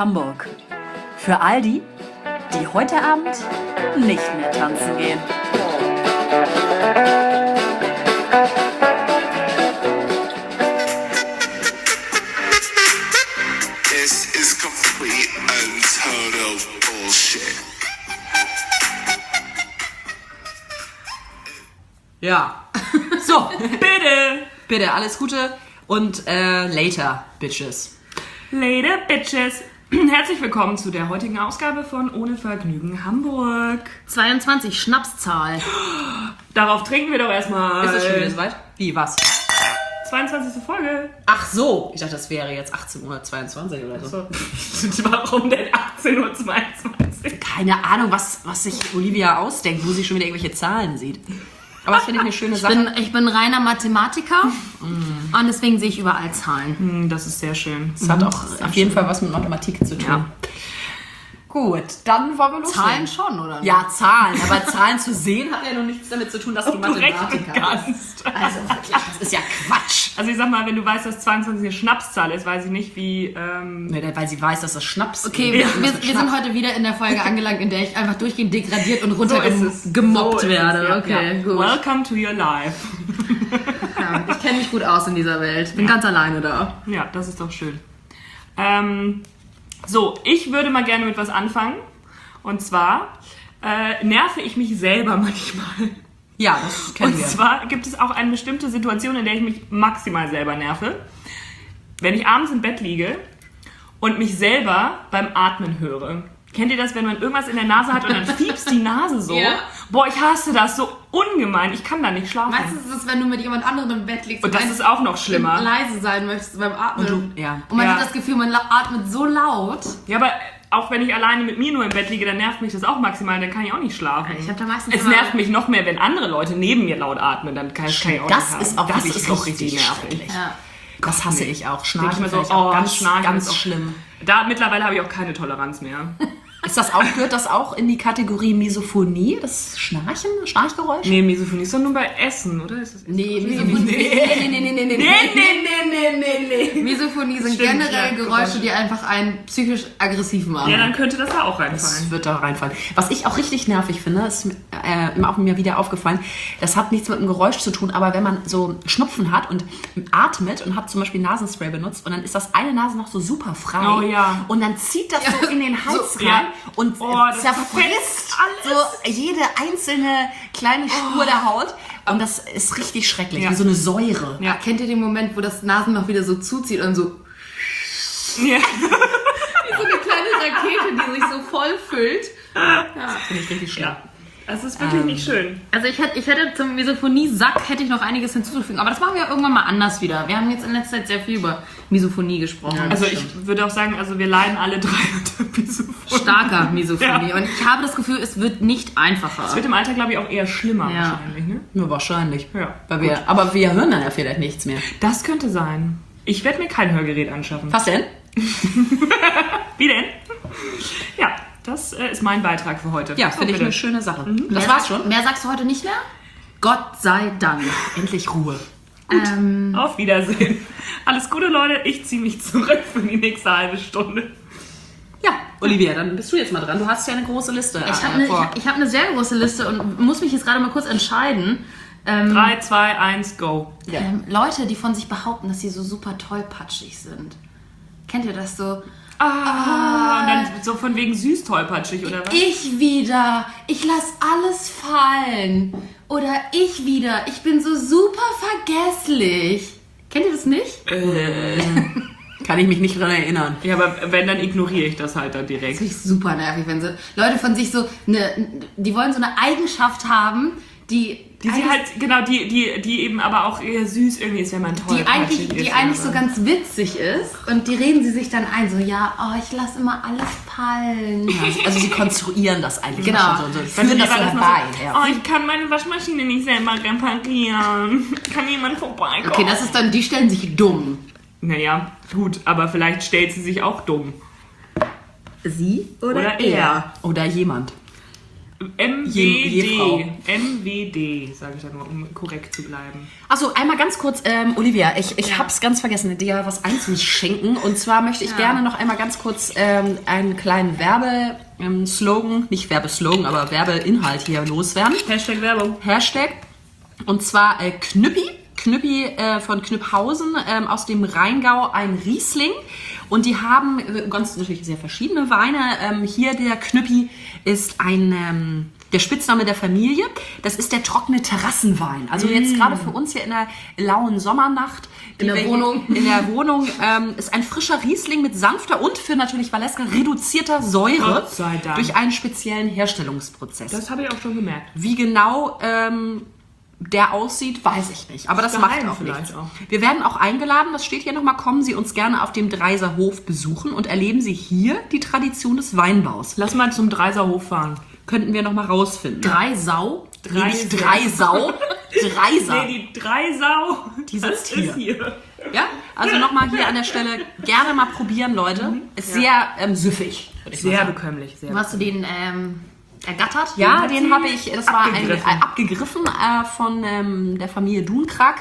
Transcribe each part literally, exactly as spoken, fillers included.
Hamburg. Für all die, die heute Abend nicht mehr tanzen gehen. This is complete and total bullshit. Ja. So, bitte. Bitte, alles Gute und äh, later, Bitches. Later, Bitches. Herzlich willkommen zu der heutigen Ausgabe von Ohne Vergnügen Hamburg. zweiundzwanzig, Schnapszahl. Darauf trinken wir doch erstmal. Ist es schon wieder soweit? Wie, was? zweiundzwanzigste Folge. Ach so, ich dachte, das wäre jetzt achtzehn Uhr zweiundzwanzig oder so. So. Warum denn achtzehn Uhr zweiundzwanzig? Keine Ahnung, was, was sich Olivia ausdenkt, wo sie schon wieder irgendwelche Zahlen sieht. Aber das finde ich eine schöne Ich Sache. bin, ich bin reiner Mathematiker und deswegen sehe ich überall Zahlen. Hm, das ist sehr schön. Das hat auch auf jeden Fall was mit Mathematik zu tun. Ja. Gut, dann wollen wir loslegen. Zahlen schon, oder? Ja, Zahlen. Aber Zahlen zu sehen hat ja noch nichts damit zu tun, dass du du recht Mathematiker kannst. bist. Also wirklich, das ist ja Quatsch. Also ich sag mal, wenn du weißt, dass zweiundzwanzig eine Schnapszahl ist, weiß ich nicht, wie... Ähm Nee, weil sie weiß, dass das Schnaps Okay, ist. wir, wir, wir sind heute wieder in der Folge angelangt, in der ich einfach durchgehend degradiert und So ist es. runtergemobbt So ist es, werde. ja. Okay, Ja. gut. Welcome to your life. Ja, ich kenne mich gut aus in dieser Welt. Bin ganz alleine da. Ja, das ist doch schön. Ähm, so, ich würde mal gerne mit was anfangen. Und zwar äh, nerve ich mich selber manchmal. Ja, das kennen Und wir. zwar gibt es auch eine bestimmte Situation, in der ich mich maximal selber nerve. Wenn ich abends im Bett liege und mich selber beim Atmen höre. Kennt ihr das, wenn man irgendwas in der Nase hat und dann fiepst die Nase so? Ja. Boah, ich hasse das so ungemein. Ich kann da nicht schlafen. Meistens ist es, wenn du mit jemand anderem im Bett liegst Und das ist auch noch schlimmer. leise sein möchtest beim Atmen. Und du- ja. Und man Ja. hat das Gefühl, man la- atmet so laut. Ja, aber auch wenn ich alleine mit mir nur im Bett liege, dann nervt mich das auch maximal. Dann kann ich auch nicht schlafen. Ich hab da meistens es immer- nervt mich noch mehr, wenn andere Leute neben mir laut atmen. Dann kann, kann ich auch Das nicht ist haben. auch das wirklich ist doch richtig richtig nervig. schrecklich. Ja. Das hasse ich auch. Denk ich Schnarchen mir so, finde ich auch oh, ganz, Schnarchen ganz ist auch- schlimm. Da mittlerweile habe ich auch keine Toleranz mehr. Ist das auch, gehört das auch in die Kategorie Misophonie, das Schnarchen, Schnarchgeräusch? Nee, Misophonie ist doch nur bei Essen, oder? Ist das Nee, Misophonie. Nee, nee, nee, nee, nee, nee. nee, nee, nee, nee. Misophonie sind Stimmt, generell ja, Geräusche, Geräusche. die einfach einen psychisch aggressiv machen. Ja, dann könnte das da auch Das reinfallen. wird da reinfallen. Was ich auch richtig nervig finde, ist mir, äh, auch mir wieder aufgefallen, das hat nichts mit einem Geräusch zu tun, aber wenn man so Schnupfen hat und atmet und hat zum Beispiel Nasenspray benutzt und dann ist das eine Nase noch so super frei Oh ja. und dann zieht das so in den Hals So, rein ja. und Oh, das zerfrisst zerfetzt alles. so jede einzelne kleine Spur der Haut und das ist richtig schrecklich, Ja. wie so eine Säure. Ja. Kennt ihr den Moment, wo das Nasenloch wieder so zuzieht und so Ja. wie so eine kleine Rakete, die sich so voll füllt? Finde ich richtig schlimm. Ja. Das ist wirklich Ähm. nicht schön. Also ich hätte, ich hätte zum Misophonie-Sack hätte ich noch einiges hinzuzufügen, aber das machen wir irgendwann mal anders wieder. Wir haben jetzt in letzter Zeit sehr viel über Misophonie gesprochen. Also ich würde auch sagen, also wir leiden alle drei unter Misophonie. Starker Misophonie. Ja. Und ich habe das Gefühl, es wird nicht einfacher. Es wird im Alter, glaube ich, auch eher schlimmer Ja. wahrscheinlich, ne? Nur wahrscheinlich. Ja. Weil wir, aber wir hören dann ja vielleicht nichts mehr. Das könnte sein. Ich werde mir kein Hörgerät anschaffen. Was denn? Wie denn? Ja, das äh, ist mein Beitrag für heute. Ja, So, finde ich bitte. eine schöne Sache. Mehr Das war's sag- schon. Mehr sagst du heute nicht mehr? Gott sei Dank. Endlich Ruhe. Ähm, Auf Wiedersehen. Alles Gute, Leute. Ich ziehe mich zurück für die nächste halbe Stunde. Ja, Olivia, dann bist du jetzt mal dran. Du hast ja eine große Liste. ich äh, habe eine vor. ich, ich hab eine sehr große Liste und muss mich jetzt gerade mal kurz entscheiden. Ähm, drei, zwei, eins, go. Ja. ähm, Leute, die von sich behaupten, dass sie so super tollpatschig sind. Kennt ihr das so? Ah, und dann so von wegen süß tollpatschig, oder was? Ich wieder. Ich lass alles fallen. Oder ich wieder. Ich bin so super vergesslich. Kennt ihr das nicht? Kann ich mich nicht dran erinnern. Ja, aber wenn, dann ignoriere ich das halt dann direkt. Das ist super nervig, wenn so Leute von sich so eine, die wollen so eine Eigenschaft haben, die, Die sie halt, genau, die, die, die eben aber auch eher süß irgendwie ist, wenn man die tollpatschig eigentlich, ist. die eigentlich oder so ganz witzig ist und die reden sie sich dann ein, so ja, oh, ich lasse immer alles fallen. Also sie konstruieren das eigentlich Genau. schon so. so Wenn führen die das so aber das noch herbei. so, Ja. oh, ich kann meine Waschmaschine nicht selber reparieren. Kann jemand vorbeikommen? Okay, das ist dann, die stellen sich dumm. Naja, gut, aber vielleicht stellt sie sich auch dumm. Sie Oder er. Oder jemand. M W Je- Jefrau. D. M W D, sage ich dann mal, um korrekt zu bleiben. Achso, einmal ganz kurz, ähm, Olivia, ich, ich Ja. hab's ganz vergessen, dir was einzuschenken. Und zwar möchte ich Ja. gerne noch einmal ganz kurz ähm, einen kleinen Werbeslogan, nicht Werbeslogan, aber Werbeinhalt hier loswerden. Hashtag Werbung. Hashtag. Und zwar äh, Knüppi. Knüppi äh, von Knüpphausen ähm, aus dem Rheingau, ein Riesling. Und die haben äh, ganz natürlich sehr verschiedene Weine. Ähm, hier der Knüppi ist ein ähm, der Spitzname der Familie. Das ist der trockene Terrassenwein. Also jetzt gerade für uns hier in der lauen Sommernacht. In der die wir Wohnung. Hier, in der Wohnung ähm, ist ein frischer Riesling mit sanfter und für natürlich Valeska reduzierter Säure Gott sei Dank. durch einen speziellen Herstellungsprozess. Das habe ich auch schon gemerkt. Wie genau ähm, der aussieht, weiß ich nicht. Aber das Ist macht geheim auch vielleicht nichts. auch. Wir werden auch eingeladen, das steht hier nochmal, kommen Sie uns gerne auf dem Dreiser Hof besuchen und erleben Sie hier die Tradition des Weinbaus. Lass mal zum Dreiser Hof fahren. Könnten wir nochmal rausfinden. Drei Sau. Nee, nicht Dreisau. Dreiser. Nee, die Dreisau, Die das sitzt hier. ist hier. Ja, also nochmal hier an der Stelle gerne mal probieren, Leute. Ist sehr ähm, süffig, würde ich mal Sehr sagen. bekömmlich. Sehr Wo hast du den ähm, ergattert? Ja, hat den sie habe ich, das war ein, abgegriffen. äh, abgegriffen äh, von ähm, der Familie Dunkrag.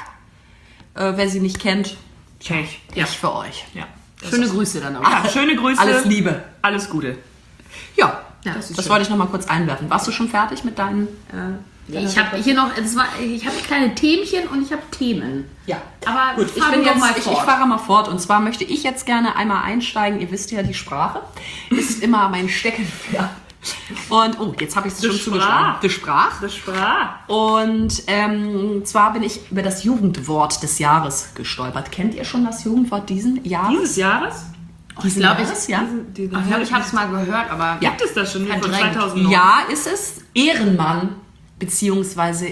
Äh, wer sie nicht kennt, Tschech. ich für euch. Ja. Schöne Grüße dann auch. Ja, schöne Grüße. Alles Liebe. Alles Gute. Ja, Ja, das, das das ist wollte ich noch mal kurz einwerfen. Warst du schon fertig mit deinen... Äh, Ich habe hier noch, es war, ich habe kleine Themchen und ich habe Themen. ja. Aber Gut, ich, fahren bin wir jetzt, mal ich, ich fort. fahre mal fort. Und zwar möchte ich jetzt gerne einmal einsteigen. Ihr wisst ja, die Sprache ist immer mein Steckenpferd. Und, oh, jetzt habe ich es schon Sprach. zugeschlagen. Die Sprach. Das sprach. Und ähm, zwar bin ich über das Jugendwort des Jahres gestolpert. Kennt ihr schon das Jugendwort diesen Jahres? Dieses Jahres? Diesen glaub ich- Jahres, ja. Diese, Ich glaube, ich habe es mal gehört, aber Ja. Gibt es das schon von Verdrängt. zweitausendneun? Ja, ist es Ehrenmann beziehungsweise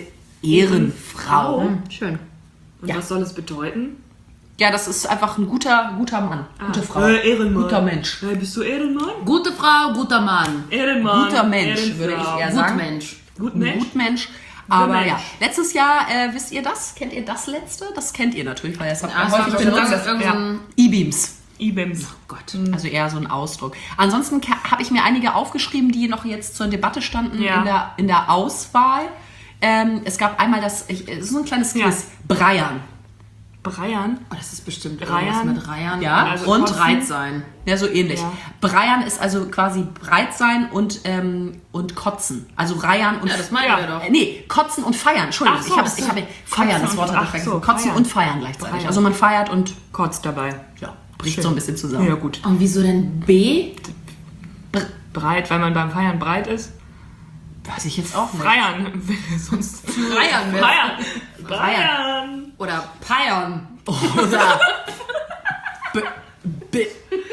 Ehrenfrau. Hm, schön. Und Ja. was soll es bedeuten? Ja, das ist einfach ein guter, guter Mann, gute Frau, Äh, Ehrenmann. guter Mensch. Hey, bist du Ehrenmann? Gute Frau, guter Mann. Ehrenmann. Guter Mensch, Ehrenfrau. würde ich eher Gut sagen. Mensch. Gut Ein Mensch. Gutmensch. Aber Mensch. ja, letztes Jahr, äh, wisst ihr das? Kennt ihr das letzte? Das kennt ihr natürlich, weil ihr es habt Ja, ja es war häufig bestimmt benutzt. irgend- irgend so ein- E-Beams. E-Bims. Gott, also eher so ein Ausdruck. Ansonsten habe ich mir einige aufgeschrieben, die noch jetzt zur Debatte standen Ja. in, der, in der Auswahl. Ähm, es gab einmal das, ich, es ist so ein kleines Ja. Quiz, Breiern. Breiern. Oh, das ist bestimmt Reiern. irgendwas mit Reiern. Ja, Also und kotzen. breit sein. Ja, so ähnlich. Ja. Breiern ist also quasi breit sein und, ähm, und kotzen. Also Reiern und... Ja, das meinen Ja. wir doch. Äh, nee, kotzen und feiern. Entschuldigung, Ach so, ich habe ach so. ich habe feiern, das Kotzen Wort und- habe ich ach vergessen. so, Kotzen feiern. und feiern gleichzeitig. Feiern. Also man feiert und Kotz dabei. ja, bricht Schön. so ein bisschen zusammen. Ja, gut. Und wieso denn B? Breit, weil man beim Feiern breit ist. Weiß ich jetzt auch nicht. Freiern. Sonst. Freiern. Freiern. Freiern. Freiern. Oder Peiern. Oder... B- b-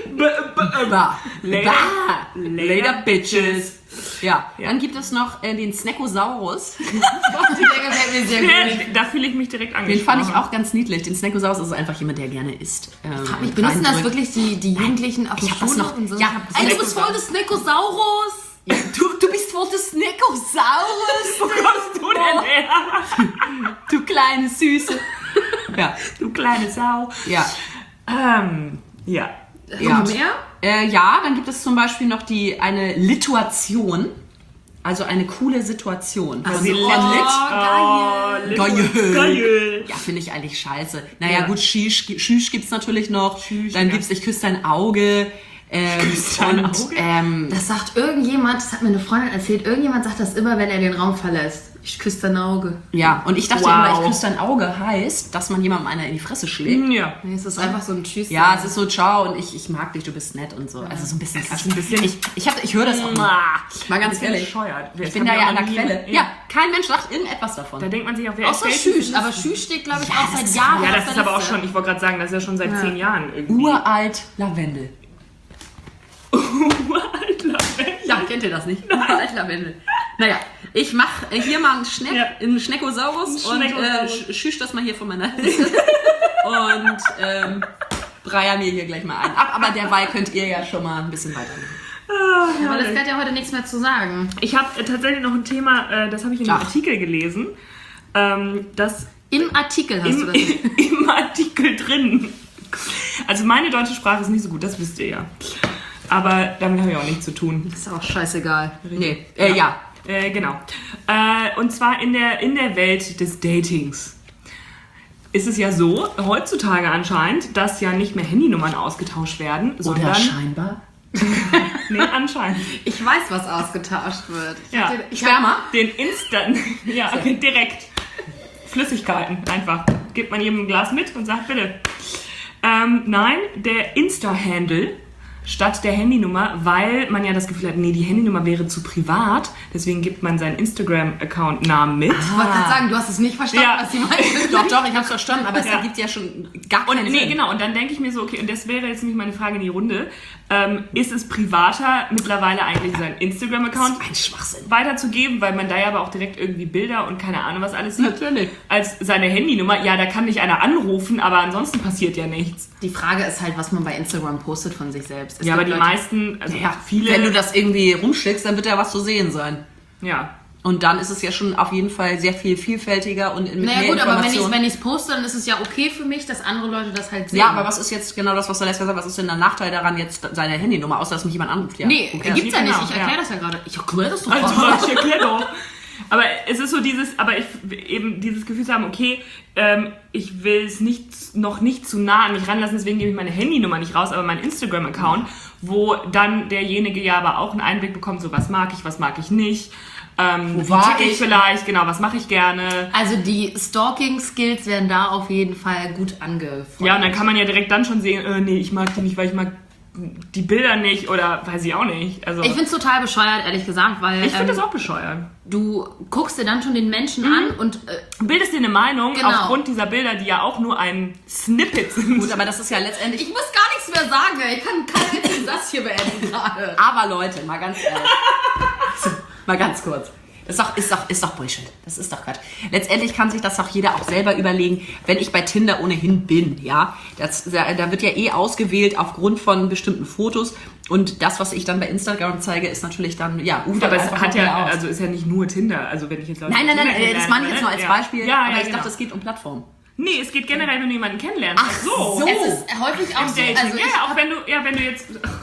Ba. Later. Ba. Later, bitches. Ja, Ja. dann gibt es noch äh, den Snackosaurus. Der gefällt mir sehr gut. Da fühle ich mich direkt Den angesprochen. fand ich auch ganz niedlich. Den Snackosaurus ist einfach jemand, der gerne isst. Ähm, Ich benutzen das reindrückt. wirklich die, die Jugendlichen auf der Ich hab was Schule noch- und so? ja, Ich hab- Ey, du bist voll des Snekosaurus. Ja, du, du bist wohl der Snackosaurus. Wo kommst du denn her? Du kleine Süße. Ja, Du kleine Sau. ja. Ähm, ja. ja. Noch mehr? Äh, ja, dann gibt es zum Beispiel noch die, eine Lituation. Also eine coole Situation. Also, Von- oh, von Lit. Oh, Geil. Geil. Ja, finde ich eigentlich scheiße. Naja, Ja. gut, Shish, Shish gibt's natürlich noch. Shish, Dann ja. gibt's Ich küsse dein Auge. Ähm, küsse dein und, Auge? Ähm, Das sagt irgendjemand, das hat mir eine Freundin erzählt, irgendjemand sagt das immer, wenn er den Raum verlässt. Ich küsse dein Auge. ja, und ich dachte Wow. immer, Ich küsse dein Auge heißt, dass man jemandem einer in die Fresse schlägt. Ja. Nee, es ist einfach so ein Tschüss. Ja, es ist so, ciao, und ich, ich mag dich, du bist nett und so. Also so ein bisschen Quatsch. ein bisschen- ich ich, hab- ich höre das auch mal. Mal ganz ehrlich. Bescheuert. Ich bin da ja an der Quelle. Ja, kein Mensch sagt irgendetwas davon. Da denkt man sich auch, wer Außer erzählt Schüch. das? Aber Schüch steht, glaube ich, Ja, auch das seit ist- Jahren Ja, auf das der ist aber auch Liste. schon, ich wollte gerade sagen, das ist ja schon seit zehn Jahren irgendwie. Uralt Lavendel. Uralt Lavendel. Ja, kennt ihr das nicht? Uralt Lavendel. Naja, ich mache hier mal einen Schneck, Ja. einen Schneckosaurus Ein und äh, Schneckosaurus. sch- schüch das mal hier von meiner Liste. und ähm, breier mir hier gleich mal ein. Ab, aber derweil könnt ihr ja schon mal ein bisschen weitermachen. Ja, aber das hat ja heute nichts mehr zu sagen. Ich habe äh, tatsächlich noch ein Thema, äh, das habe ich in einem Ach. Artikel gelesen, ähm, das Im Artikel hast du im, das. im Artikel drin. Also meine deutsche Sprache ist nicht so gut, das wisst ihr ja. Aber damit habe ich auch nichts zu tun. Ist auch scheißegal. Nee, äh, ja. Äh, genau. Äh, und zwar in der, in der Welt des Datings ist es ja so, heutzutage anscheinend, dass ja nicht mehr Handynummern ausgetauscht werden, sondern... Oder scheinbar. Nee, anscheinend. Ich weiß, was ausgetauscht wird. Ich Ja. hab den, ich Sperma? Den Instant, ja, direkt. Flüssigkeiten einfach. Gibt man jedem ein Glas mit und sagt, bitte. Ähm, nein, der Insta-Handle statt der Handynummer, weil man ja das Gefühl hat, nee, die Handynummer wäre zu privat, deswegen gibt man seinen Instagram-Account-Namen mit. Ich wollte gerade sagen, du hast es nicht verstanden, Ja. was sie meinte. Doch, doch, ich hab's verstanden, aber es Ja. ergibt ja schon gar Und keinen nee, Sinn. genau, und dann denke ich mir so, okay, und das wäre jetzt nämlich meine Frage in die Runde, ähm, ist es privater, mittlerweile eigentlich seinen Instagram-Account Ein Schwachsinn. weiterzugeben, weil man da ja aber auch direkt irgendwie Bilder und keine Ahnung was alles sieht. Natürlich. Als seine Handynummer, ja, da kann nicht einer anrufen, aber ansonsten passiert ja nichts. Die Frage ist halt, was man bei Instagram postet von sich selbst. Es Ja, aber gibt die Leute- meisten, also Ja, viele... wenn du das irgendwie rumschickst, dann wird da was zu sehen sein. Ja. Und dann ist es ja schon auf jeden Fall sehr viel vielfältiger und mit Naja mehr gut, aber wenn ich Informationen. wenn ich's poste, dann ist es ja okay für mich, dass andere Leute das halt sehen. Ja, aber was ist jetzt genau das, was der Letzte sagt, was ist denn der Nachteil daran, jetzt seine Handynummer, außer dass mich jemand anruft? Ja. Nee, Okay. gibt's ja nicht. Genau, Ich erkläre ja. das ja gerade. Ich erkläre das doch Also, gerade. ich erklär doch. Aber es ist so dieses, aber ich eben dieses Gefühl zu haben, okay, ähm, ich will es nicht, noch nicht zu nah an mich ranlassen, deswegen gebe ich meine Handynummer nicht raus, aber meinen Instagram-Account, wo dann derjenige ja aber auch einen Einblick bekommt, so was mag ich, was mag ich nicht, ähm, Wo wie war ticke ich ich? vielleicht, genau, was mache ich gerne. Also die Stalking-Skills werden da auf jeden Fall gut angefordert. Ja, und dann kann man ja direkt dann schon sehen, äh, nee, ich mag die nicht, weil ich mag die Bilder nicht oder weiß ich auch nicht. Also Ich find's total bescheuert, ehrlich gesagt, weil ich finde ähm, das auch bescheuert. du guckst dir dann schon den Menschen an und äh, Bildest dir eine Meinung Genau. aufgrund dieser Bilder, die ja auch nur ein Snippet sind. Gut, aber das ist ja letztendlich... ich muss gar nichts mehr sagen. ey. Ich kann keinen einzigen Satz hier beenden gerade. Aber Leute, mal ganz ehrlich. So, mal ganz kurz. Das ist doch, ist, doch, ist doch Bullshit. Das ist doch Quatsch. Letztendlich kann sich das doch jeder auch selber überlegen, wenn ich bei Tinder ohnehin bin, ja. Das, da, da wird ja eh ausgewählt aufgrund von bestimmten Fotos. Und das, was ich dann bei Instagram zeige, ist natürlich dann, ja, ufert Aber es einfach hat noch mehr ja, aus. also ist ja nicht nur Tinder. Also wenn ich jetzt Leute Nein, nein, nein, Tinder äh, das meine ich jetzt nur als kennenlerne, Beispiel. Ja, ja, aber ja, ich genau. dachte, es geht um Plattformen. Nee, es geht generell, wenn du jemanden kennenlernst. Ach so. Es ist häufig auch Im so. Dating. Also ja, ich, ja, auch wenn du, ja, wenn du jetzt...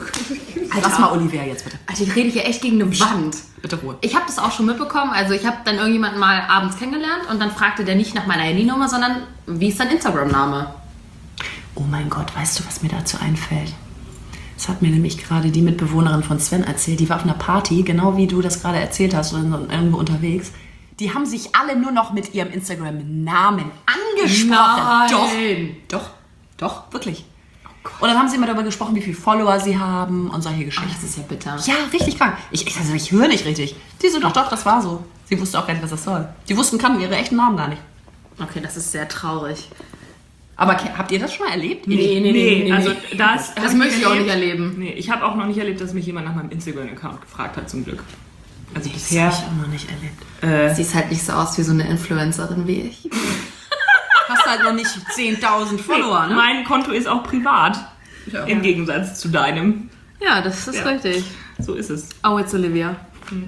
Lass mal Olivia jetzt bitte. Alter, ich rede hier echt gegen eine Wand. Bitte Ruhe. Ich habe das auch schon mitbekommen. Also ich habe dann irgendjemanden mal abends kennengelernt und dann fragte der nicht nach meiner Handynummer, sondern wie ist dein Instagram-Name? Oh mein Gott, weißt du, was mir dazu einfällt? Das hat mir nämlich gerade die Mitbewohnerin von Sven erzählt. Die war auf einer Party, genau wie du das gerade erzählt hast, und irgendwo unterwegs. Die haben sich alle nur noch mit ihrem Instagram-Namen angesprochen. Nein. Doch, doch, doch, wirklich. Und dann haben sie immer darüber gesprochen, wie viele Follower sie haben und solche Ach, Geschichten. das ist ja bitter. Ja, richtig krank. Ich, ich, also ich höre nicht richtig. Die so, doch, doch, das war so. Sie wusste auch gar nicht, was das soll. Die wussten, kannten ihre echten Namen gar nicht. Okay, das ist sehr traurig. Aber ke- habt ihr das schon mal erlebt? Nee, nee, Nee, also das... Das möchte ich auch nicht erleben. Nee, ich habe auch noch nicht erlebt, dass mich jemand nach meinem Instagram-Account gefragt hat, zum Glück. Also Das bisher... habe ich auch noch nicht erlebt. Äh, Siehst halt nicht so aus wie so eine Influencerin wie ich. Hast halt noch nicht zehntausend Follower, ne? Mein Konto ist auch privat. Ja. Im Gegensatz zu deinem. Ja, das ist Ja. richtig. So ist es. Oh, it's Olivia.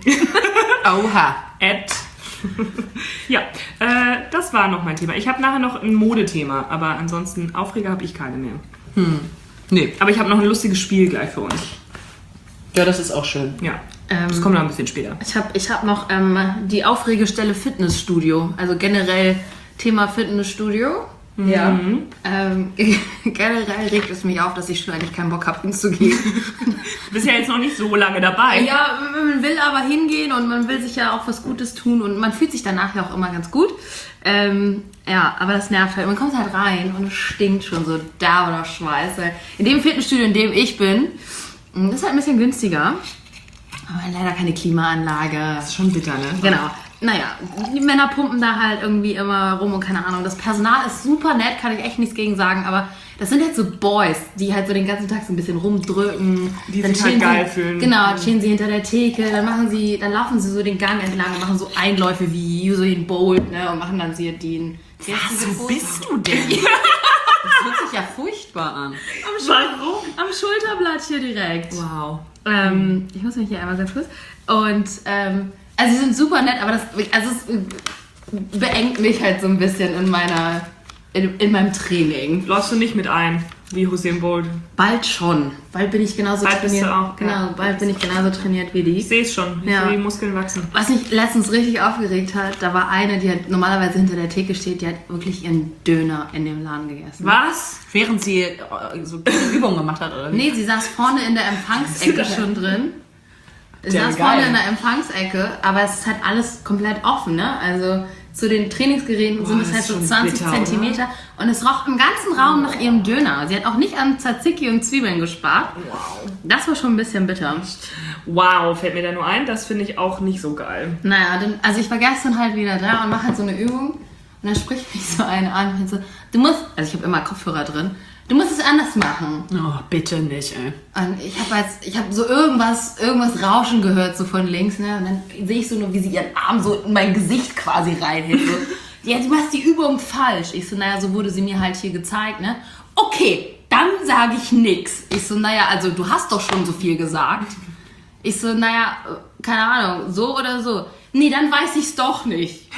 Oha. At. Ja, äh, das war noch mein Thema. Ich habe nachher noch ein Modethema, aber ansonsten Aufreger habe ich keine mehr. Nee. Aber ich habe noch ein lustiges Spiel gleich für uns. Ja, das ist auch schön. Ja, Ähm, das kommt noch ein bisschen später. Ich habe ich hab noch ähm, die Aufregestelle Fitnessstudio. Also generell Thema Fitnessstudio. Ja. Ähm, generell regt es mich auf, dass ich schon eigentlich keinen Bock habe, hinzugehen. Du bist ja jetzt noch nicht so lange dabei. Ja, man will aber hingehen und man will sich ja auch was Gutes tun und man fühlt sich danach ja auch immer ganz gut. Ähm, ja, aber das nervt halt. Man kommt halt rein und es stinkt schon so da oder Schweiß. In dem Fitnessstudio, in dem ich bin, das ist halt ein bisschen günstiger. Aber leider keine Klimaanlage. Das ist schon bitter, ne? Genau. Naja, die Männer pumpen da halt irgendwie immer rum und keine Ahnung. Das Personal ist super nett, kann ich echt nichts gegen sagen, aber das sind halt so Boys, die halt so den ganzen Tag so ein bisschen rumdrücken. Die dann sich halt stehen geil sie, fühlen. Genau, dann stehen sie hinter der Theke, dann machen sie, dann laufen sie so den Gang entlang und machen so Einläufe wie Usain Bolt, ne, und machen dann sie den... Was, wo bist du denn? Das hört sich ja furchtbar an. Am, Schul am Schulterblatt hier direkt. Wow. Ähm, ich muss mich hier einmal ganz kurz. Und, ähm, also sie sind super nett, aber das, also es beengt mich halt so ein bisschen in meiner, in, in meinem Training. Läufst du nicht mit ein? Wie Usain Bolt. Bald schon. Bald bin ich genauso Bald bist trainiert. du auch, genau, ja. bald bin ich genauso trainiert wie die. Ich sehe es schon, wie Ja. die Muskeln wachsen. Was mich letztens richtig aufgeregt hat, da war eine, die halt normalerweise hinter der Theke steht, die hat wirklich ihren Döner in dem Laden gegessen. Was? Während sie äh, so Übungen gemacht hat, oder wie? Nee, sie saß vorne in der Empfangsecke schon drin. Sie Ja, saß geil. vorne in der Empfangsecke, aber es ist halt alles komplett offen, ne? Also zu den Trainingsgeräten sind es das halt ist so schon zwanzig bitter, Zentimeter und es roch im ganzen Raum nach ihrem Döner. Sie hat auch nicht an Tzatziki und Zwiebeln gespart. Wow. Das war schon ein bisschen bitter. Wow, fällt mir da nur ein. Das finde ich auch nicht so geil. Naja, dann, also ich war gestern halt wieder da und mache halt so eine Übung und dann spricht mich so eine an und so, du musst, also ich habe immer Kopfhörer drin, du musst es anders machen. Oh, bitte nicht, ey. Und ich habe jetzt, ich habe so irgendwas, irgendwas Rauschen gehört so von links, ne? Und dann sehe ich so nur, wie sie ihren Arm so in mein Gesicht quasi reinhält. So. Ja, du machst die Übung falsch. Ich so, naja, so wurde sie mir halt hier gezeigt, ne? Okay, dann sage ich nix. Ich so, naja, also du hast doch schon so viel gesagt. Ich so, naja, keine Ahnung, so oder so. Nee, dann weiß ich's doch nicht.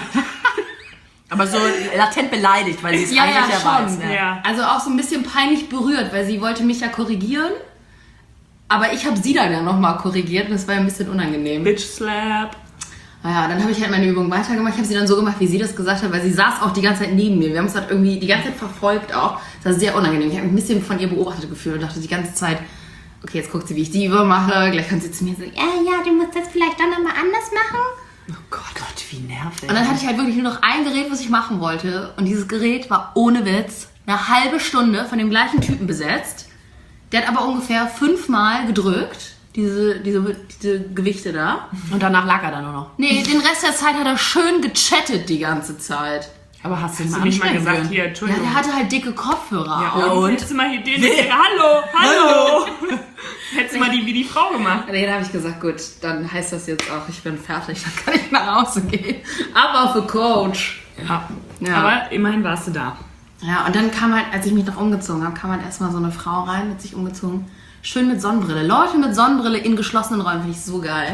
Aber so latent beleidigt, weil sie es Ja, eigentlich ja, ja schon. weiß. Ne? Ja. Also auch so ein bisschen peinlich berührt, weil sie wollte mich ja korrigieren. Aber ich habe sie dann ja nochmal korrigiert und das war ein bisschen unangenehm. Bitch slap. Naja, dann habe ich halt meine Übung weitergemacht. Ich habe sie dann so gemacht, wie sie das gesagt hat, weil sie saß auch die ganze Zeit neben mir. Wir haben uns halt irgendwie die ganze Zeit verfolgt auch. Das war sehr unangenehm. Ich habe mich ein bisschen von ihr beobachtet gefühlt und dachte die ganze Zeit, okay, jetzt guckt sie, wie ich die Übung mache. Gleich kommt sie zu mir und so, ja, ja, du musst das vielleicht dann nochmal anders machen. Oh Gott, Gott, wie nervig. Und dann hatte ich halt wirklich nur noch ein Gerät, was ich machen wollte. Und dieses Gerät war ohne Witz eine halbe Stunde von dem gleichen Typen besetzt. Der hat aber ungefähr fünfmal gedrückt, diese, diese, diese Gewichte da. Und danach lag er dann nur noch. Nee, den Rest der Zeit hat er schön gechattet die ganze Zeit. Aber hast du ihn Hast mal du nicht mal ansprechen gesagt, können? hier, Ja, Entschuldigung. der hatte halt dicke Kopfhörer. Ja, auf. und? Hättest du mal hier den, den hallo, hallo. Hättest du mal die wie die Frau gemacht. Nee, dann habe ich gesagt, gut, dann heißt das jetzt auch, ich bin fertig, dann kann ich nach Hause gehen. Aber für Coach. Ja. Ja. Aber immerhin warst du da. Ja, und dann kam halt, als ich mich noch umgezogen habe, kam halt erstmal so eine Frau rein, mit sich umgezogen. Schön mit Sonnenbrille. Leute mit Sonnenbrille in geschlossenen Räumen finde ich so geil.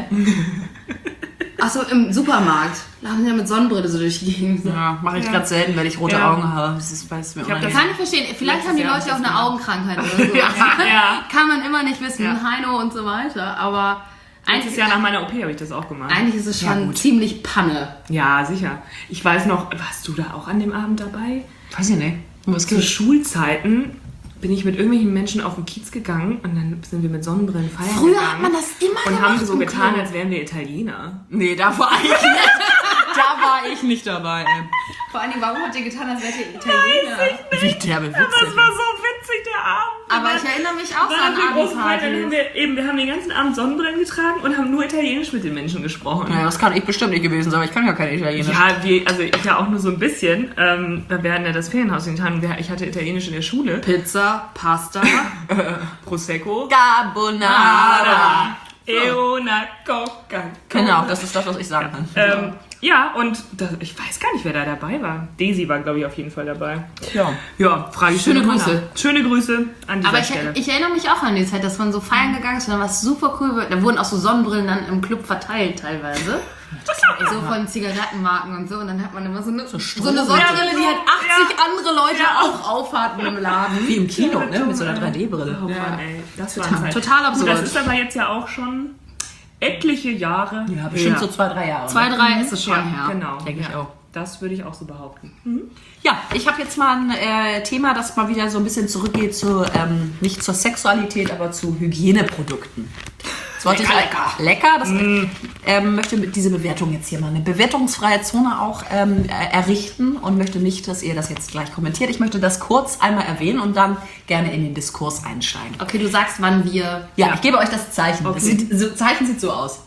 Achso, im Supermarkt laufen sie ja mit Sonnenbrille so durch die Gegend. So. Ja, mache ich Ja. gerade selten, weil ich rote Ja. Augen habe. Das ist, weiß mir Ich hab das- Kann ich verstehen. Vielleicht haben die Letztes Leute Jahr auch hab ich eine das Augenkrankheit oder so. Ja. Kann man immer nicht wissen. Ja. Heino und so weiter. Aber Letztes eigentlich, Jahr nach meiner O P habe ich das auch gemacht. eigentlich ist es Ja, schon gut. ziemlich Panne. Ja, sicher. Ich weiß noch, warst du da auch an dem Abend dabei? Weiß ich nicht. Was Zu gibt's? Schulzeiten bin ich mit irgendwelchen Menschen auf den Kiez gegangen und dann sind wir mit Sonnenbrillen feiern Früher gegangen. hat man das immer Und gemacht haben so im getan, Club. als wären wir Italiener. Nee, da war ich nicht. Da war ich nicht dabei. Ey. Vor allem, warum habt ihr getan, als wärt ihr Italiener? Wie derbe Das witzig. war so witzig, der Abend. Aber ich erinnere mich auch so Dann an haben wir, großen Feiern, dann haben Abendpartys. wir, eben, wir haben den ganzen Abend Sonnenbrillen getragen und haben nur Italienisch mit den Menschen gesprochen. Ja, das kann ich bestimmt nicht gewesen sein, aber ich kann ja kein Italienisch. Ja, wir, also ich ja auch nur so ein bisschen. Ähm, wir hatten ja das Ferienhaus in Italien. Wir- Ich hatte Italienisch in der Schule. Pizza, Pasta. Prosecco. Carbonara. E una Coca. Genau, das ist das, was ich sagen kann. Ähm, ja, und das, ich weiß gar nicht, wer da dabei war. Daisy war, glaube ich, auf jeden Fall dabei. Ja. Ja, frage ich Schöne schon mal Grüße. nach. Schöne Grüße an dieser Aber ich, Stelle. ich erinnere mich auch an die Zeit, dass man so feiern gegangen ist und dann war es super cool. Da wurden auch so Sonnenbrillen dann im Club verteilt teilweise. So von Zigarettenmarken und so. Und dann hat man immer so eine, so eine Sonnenbrille, die halt achtzig Ja. andere Leute Ja. auch aufhatten im Laden. Wie im Kino, ne? Mit so einer drei D-Brille. Oh Ja. Mann, ey, das war Total- Zeit. total absurd. Gut, das ist aber jetzt ja auch schon etliche Jahre. Ja, bestimmt her. so zwei, drei Jahre. Zwei, drei ist es schon Ja, her. genau. Denke ich ja. auch. Das würde ich auch so behaupten. Ja, ich habe jetzt mal ein äh, Thema, das mal wieder so ein bisschen zurückgeht zu, ähm, nicht zur Sexualität, aber zu Hygieneprodukten. Das wollte Lecker, ich lecker. lecker. Das, ähm, möchte mit diese Bewertung jetzt hier mal eine bewertungsfreie Zone auch ähm, äh, errichten und möchte nicht, dass ihr das jetzt gleich kommentiert. Ich möchte das kurz einmal erwähnen und dann gerne in den Diskurs einsteigen. Okay, du sagst, wann wir... Ja, ich gebe euch das Zeichen. Das Okay. sieht, so, Zeichen sieht so aus.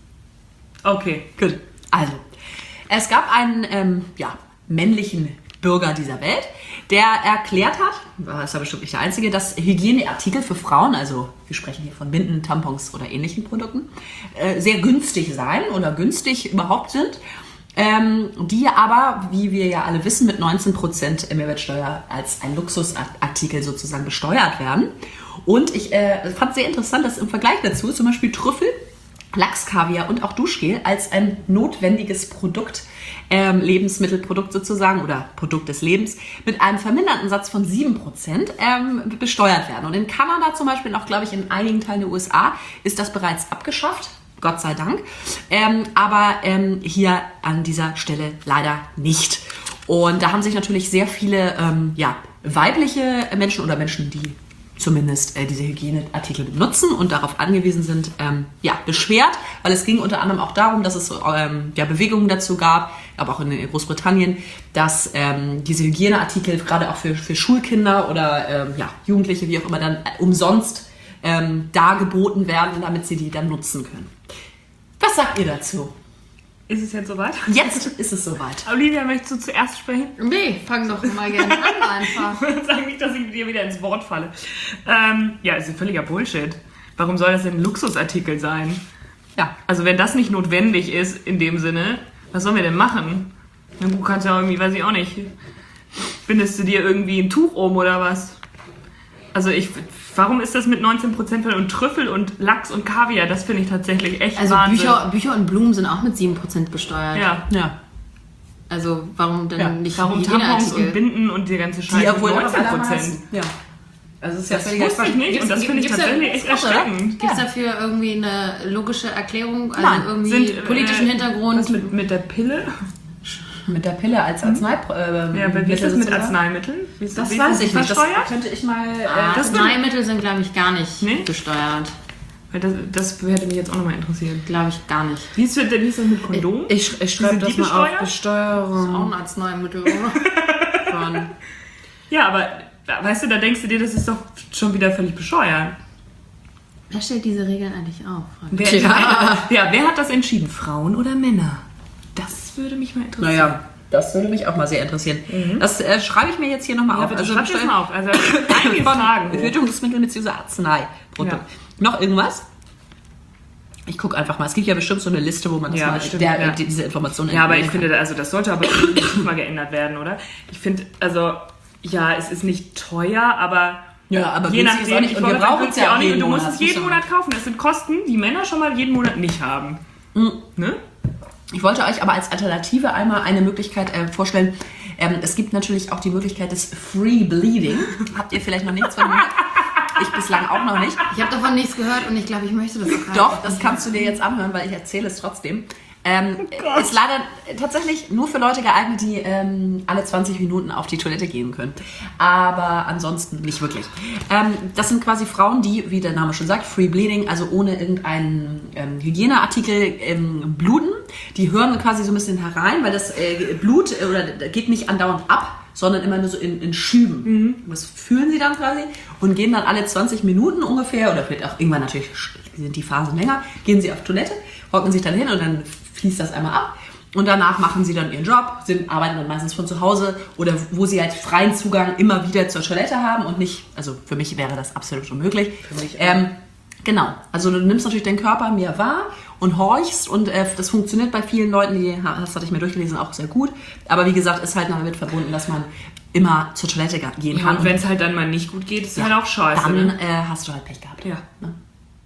Okay. Gut. Also, es gab einen ähm, ja, männlichen Bürger dieser Welt, der erklärt hat, das ist ja bestimmt nicht der Einzige, dass Hygieneartikel für Frauen, also wir sprechen hier von Binden, Tampons oder ähnlichen Produkten, äh, sehr günstig seien oder günstig überhaupt sind, ähm, die aber, wie wir ja alle wissen, mit neunzehn Prozent Mehrwertsteuer als ein Luxusartikel sozusagen besteuert werden. Und ich äh, fand sehr interessant, dass im Vergleich dazu zum Beispiel Trüffel Lachs, Kaviar und auch Duschgel als ein notwendiges Produkt, ähm, Lebensmittelprodukt sozusagen oder Produkt des Lebens, mit einem verminderten Satz von sieben Prozent ähm, besteuert werden. Und in Kanada zum Beispiel, auch glaube ich in einigen Teilen der U S A, ist das bereits abgeschafft. Gott sei Dank. Ähm, aber ähm, hier an dieser Stelle leider nicht. Und da haben sich natürlich sehr viele ähm, ja, weibliche Menschen oder Menschen, die zumindest äh, diese Hygieneartikel benutzen und darauf angewiesen sind, ähm, ja, beschwert, weil es ging unter anderem auch darum, dass es ähm, ja, Bewegungen dazu gab, aber auch in Großbritannien, dass ähm, diese Hygieneartikel gerade auch für, für Schulkinder oder ähm, ja, Jugendliche, wie auch immer, dann umsonst ähm, dargeboten werden, damit sie die dann nutzen können. Was sagt ihr dazu? Ist es jetzt soweit? Jetzt ist es soweit. Olivia, möchtest du zuerst sprechen? Nee, fang doch mal gerne an einfach. Sag nicht, dass ich dir wieder ins Wort falle. Ähm, ja, ist ein völliger Bullshit. Warum soll das denn ein Luxusartikel sein? Ja. Also wenn das nicht notwendig ist in dem Sinne, was sollen wir denn machen? Du kannst ja irgendwie, weiß ich auch nicht, bindest du dir irgendwie ein Tuch um oder was? Also ich, warum ist das mit neunzehn Prozent und Trüffel und Lachs und Kaviar? Das finde ich tatsächlich echt Also Wahnsinn. Bücher, Bücher und Blumen sind auch mit sieben Prozent besteuert. Ja. Ja. Also warum denn Ja, nicht Warum Tampons und Binden und die ganze Scheiße? Die ja wohl neunzehn Prozent. Ja. Also es ist ja Das völliger wusste ich nicht und das finde ich Gibt's da- tatsächlich echt Gibt's da- erschreckend. Gibt es dafür irgendwie eine logische Erklärung? Also Nein, irgendwie Sind, politischen äh, Hintergrund? Was mit, mit der Pille? Mit der Pille als Arzneimittel. Äh, Ja, aber wie ist das mit sozusagen? Arzneimitteln? Wie ist Das wie ist weiß ich nicht. Das versteuert? könnte ich mal. Äh, Ah, das Arzneimittel sind, glaube ich, gar nicht Nee? besteuert. Weil Das, das hätte mich jetzt auch nochmal interessiert. Glaube ich gar nicht. Wie ist, wie ist das mit Kondom? ich, ich schreibe schreibe das das mal mal auf. auf. Besteuerung Auch ein Arzneimittel, oder? von. Ja, aber da- weißt du, da denkst du dir, das ist doch schon wieder völlig bescheuert. Wer stellt diese Regeln eigentlich auf? Wer, Tja. entscheidet- ja, wer hat das entschieden? Frauen oder Männer? Das würde mich mal interessieren. Naja, das würde mich auch mal sehr interessieren. Das äh, schreibe ich mir jetzt hier nochmal Ja, auf. bitte Also schreib das Besteuer- mal auf. Also einige von Fragen. hoch. Verhütungsmittel bzw. Arzneiprodukt. Ja. Noch irgendwas? Ich gucke einfach mal. Es gibt ja bestimmt so eine Liste, wo man das Ja, mal bestimmt, der, ja. die, diese Informationen Ja, aber ich entnehmen finde, also das sollte aber nicht mal geändert werden, oder? Ich finde, also, ja, es ist nicht teuer, aber Ja, aber je günstig ist nachdem, auch nicht. ich Und wollte wir sagen, brauchen es günstig ja auch auch nicht. jeden Und du musst Monat. es jeden Das muss Monat kaufen. Das sind Kosten, die Männer schon mal jeden Monat nicht haben. Ne? Ich wollte euch aber als Alternative einmal eine Möglichkeit äh, vorstellen. Ähm, es gibt natürlich auch die Möglichkeit des Free Bleeding. Habt ihr vielleicht noch nichts von gehört? Ich bislang auch noch nicht. Ich habe davon nichts gehört und ich glaube, ich möchte das auch gar Doch, nicht. das kannst du dir jetzt anhören, weil ich erzähle es trotzdem. Ähm, ist leider tatsächlich nur für Leute geeignet, die ähm, alle zwanzig Minuten auf die Toilette gehen können. Aber ansonsten nicht wirklich. Ähm, das sind quasi Frauen, die, wie der Name schon sagt, Free Bleeding, also ohne irgendeinen ähm, Hygieneartikel ähm, bluten. Die hören quasi so ein bisschen herein, weil das äh, Blut äh, oder geht nicht andauernd ab, sondern immer nur so in, in Schüben. Mhm. Das fühlen sie dann quasi und gehen dann alle zwanzig Minuten ungefähr, oder vielleicht auch irgendwann natürlich sind die Phasen länger, gehen sie auf Toilette, hocken sich dann hin und dann fließt das einmal ab. Und danach machen sie dann ihren Job, sind, arbeiten dann meistens von zu Hause oder wo sie halt freien Zugang immer wieder zur Toilette haben und nicht, also für mich wäre das absolut unmöglich. Für mich auch. Ähm, genau, also du nimmst natürlich deinen Körper mehr wahr und horchst und äh, das funktioniert bei vielen Leuten, die, das hatte ich mir durchgelesen, auch sehr gut. Aber wie gesagt, ist halt damit verbunden, dass man immer zur Toilette ga- gehen Ja, kann. und wenn es halt dann mal nicht gut geht, ist Ja, halt auch scheiße. dann ne? äh, hast du halt Pech gehabt. Ja. Ne?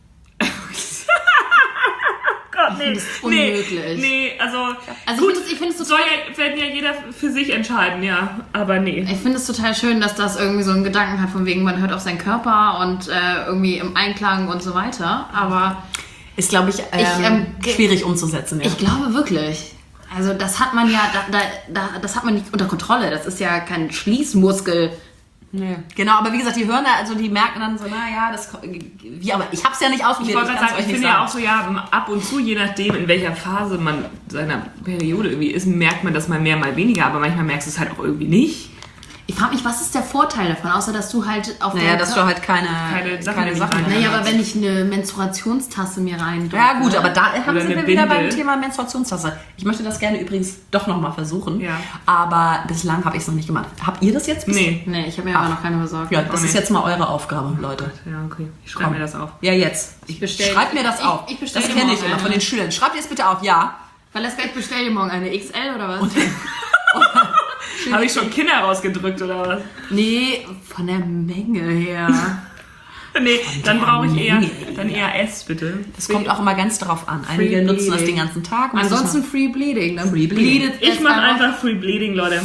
Gott, nee, das ist unmöglich. Nee, nee, also, Also gut, ich finde es ich find es soll total, ja, werden ja jeder für sich entscheiden, ja. Aber nee. ich find es total schön, dass das irgendwie so einen Gedanken hat, von wegen, man hört auf seinen Körper und äh, irgendwie im Einklang und so weiter. Aber Ist, glaube ich, ähm, Ich, ähm, ge- schwierig umzusetzen. Ja. ich glaube wirklich. Also das hat man ja, da, da, da, das hat man nicht unter Kontrolle. Das ist ja kein Schließmuskel. Nee. Genau, aber wie gesagt, die hören da, also die merken dann so, naja, das, wie, aber ich habe es ja nicht Ich ausprobiert. wollte gerade kann's sagen, euch ich nicht finde ja auch so, ja, ab und zu, je nachdem, in welcher Phase man seiner Periode irgendwie ist, merkt man das mal mehr, mal weniger, aber manchmal merkst du es halt auch irgendwie nicht. Ich frage mich, was ist der Vorteil davon, außer dass du halt auf Naja, der dass du halt keine, Keine Sachen keine in die Sachen rein- mehr Naja, hast. aber wenn ich eine Menstruationstasse mir rein Ja gut, aber da haben Oder sind eine wir wieder Bindel. beim Thema Menstruationstasse. Ich möchte das gerne übrigens doch nochmal versuchen, Ja. aber bislang habe ich es noch nicht gemacht. Habt ihr das jetzt? bis- Nee. Nee, ich habe mir aber noch keine besorgt. Ja, das Auch ist nicht. jetzt mal eure Aufgabe, Leute. Ja, okay. Ich schreibe Komm. mir das auf. Ja, jetzt. Ich bestell- Schreibt mir das ich- auf. ich bestell das dir kenne ich morgen immer eine. von den Schülern. Schreibt ihr es bitte auf, ja. Valeska, ich bestell dir morgen eine X L oder was? Habe ich schon Kinder rausgedrückt oder was? Nee, von der Menge her. Nee, dann brauche ich eher, Menge, dann eher S, bitte. Es kommt auch immer ganz drauf an. Einige Free nutzen das Bleeding. den ganzen Tag. Und Ansonsten Free Bleeding. Dann Free Bleeding. bleedet Ich es mache einfach Free Bleeding, Leute.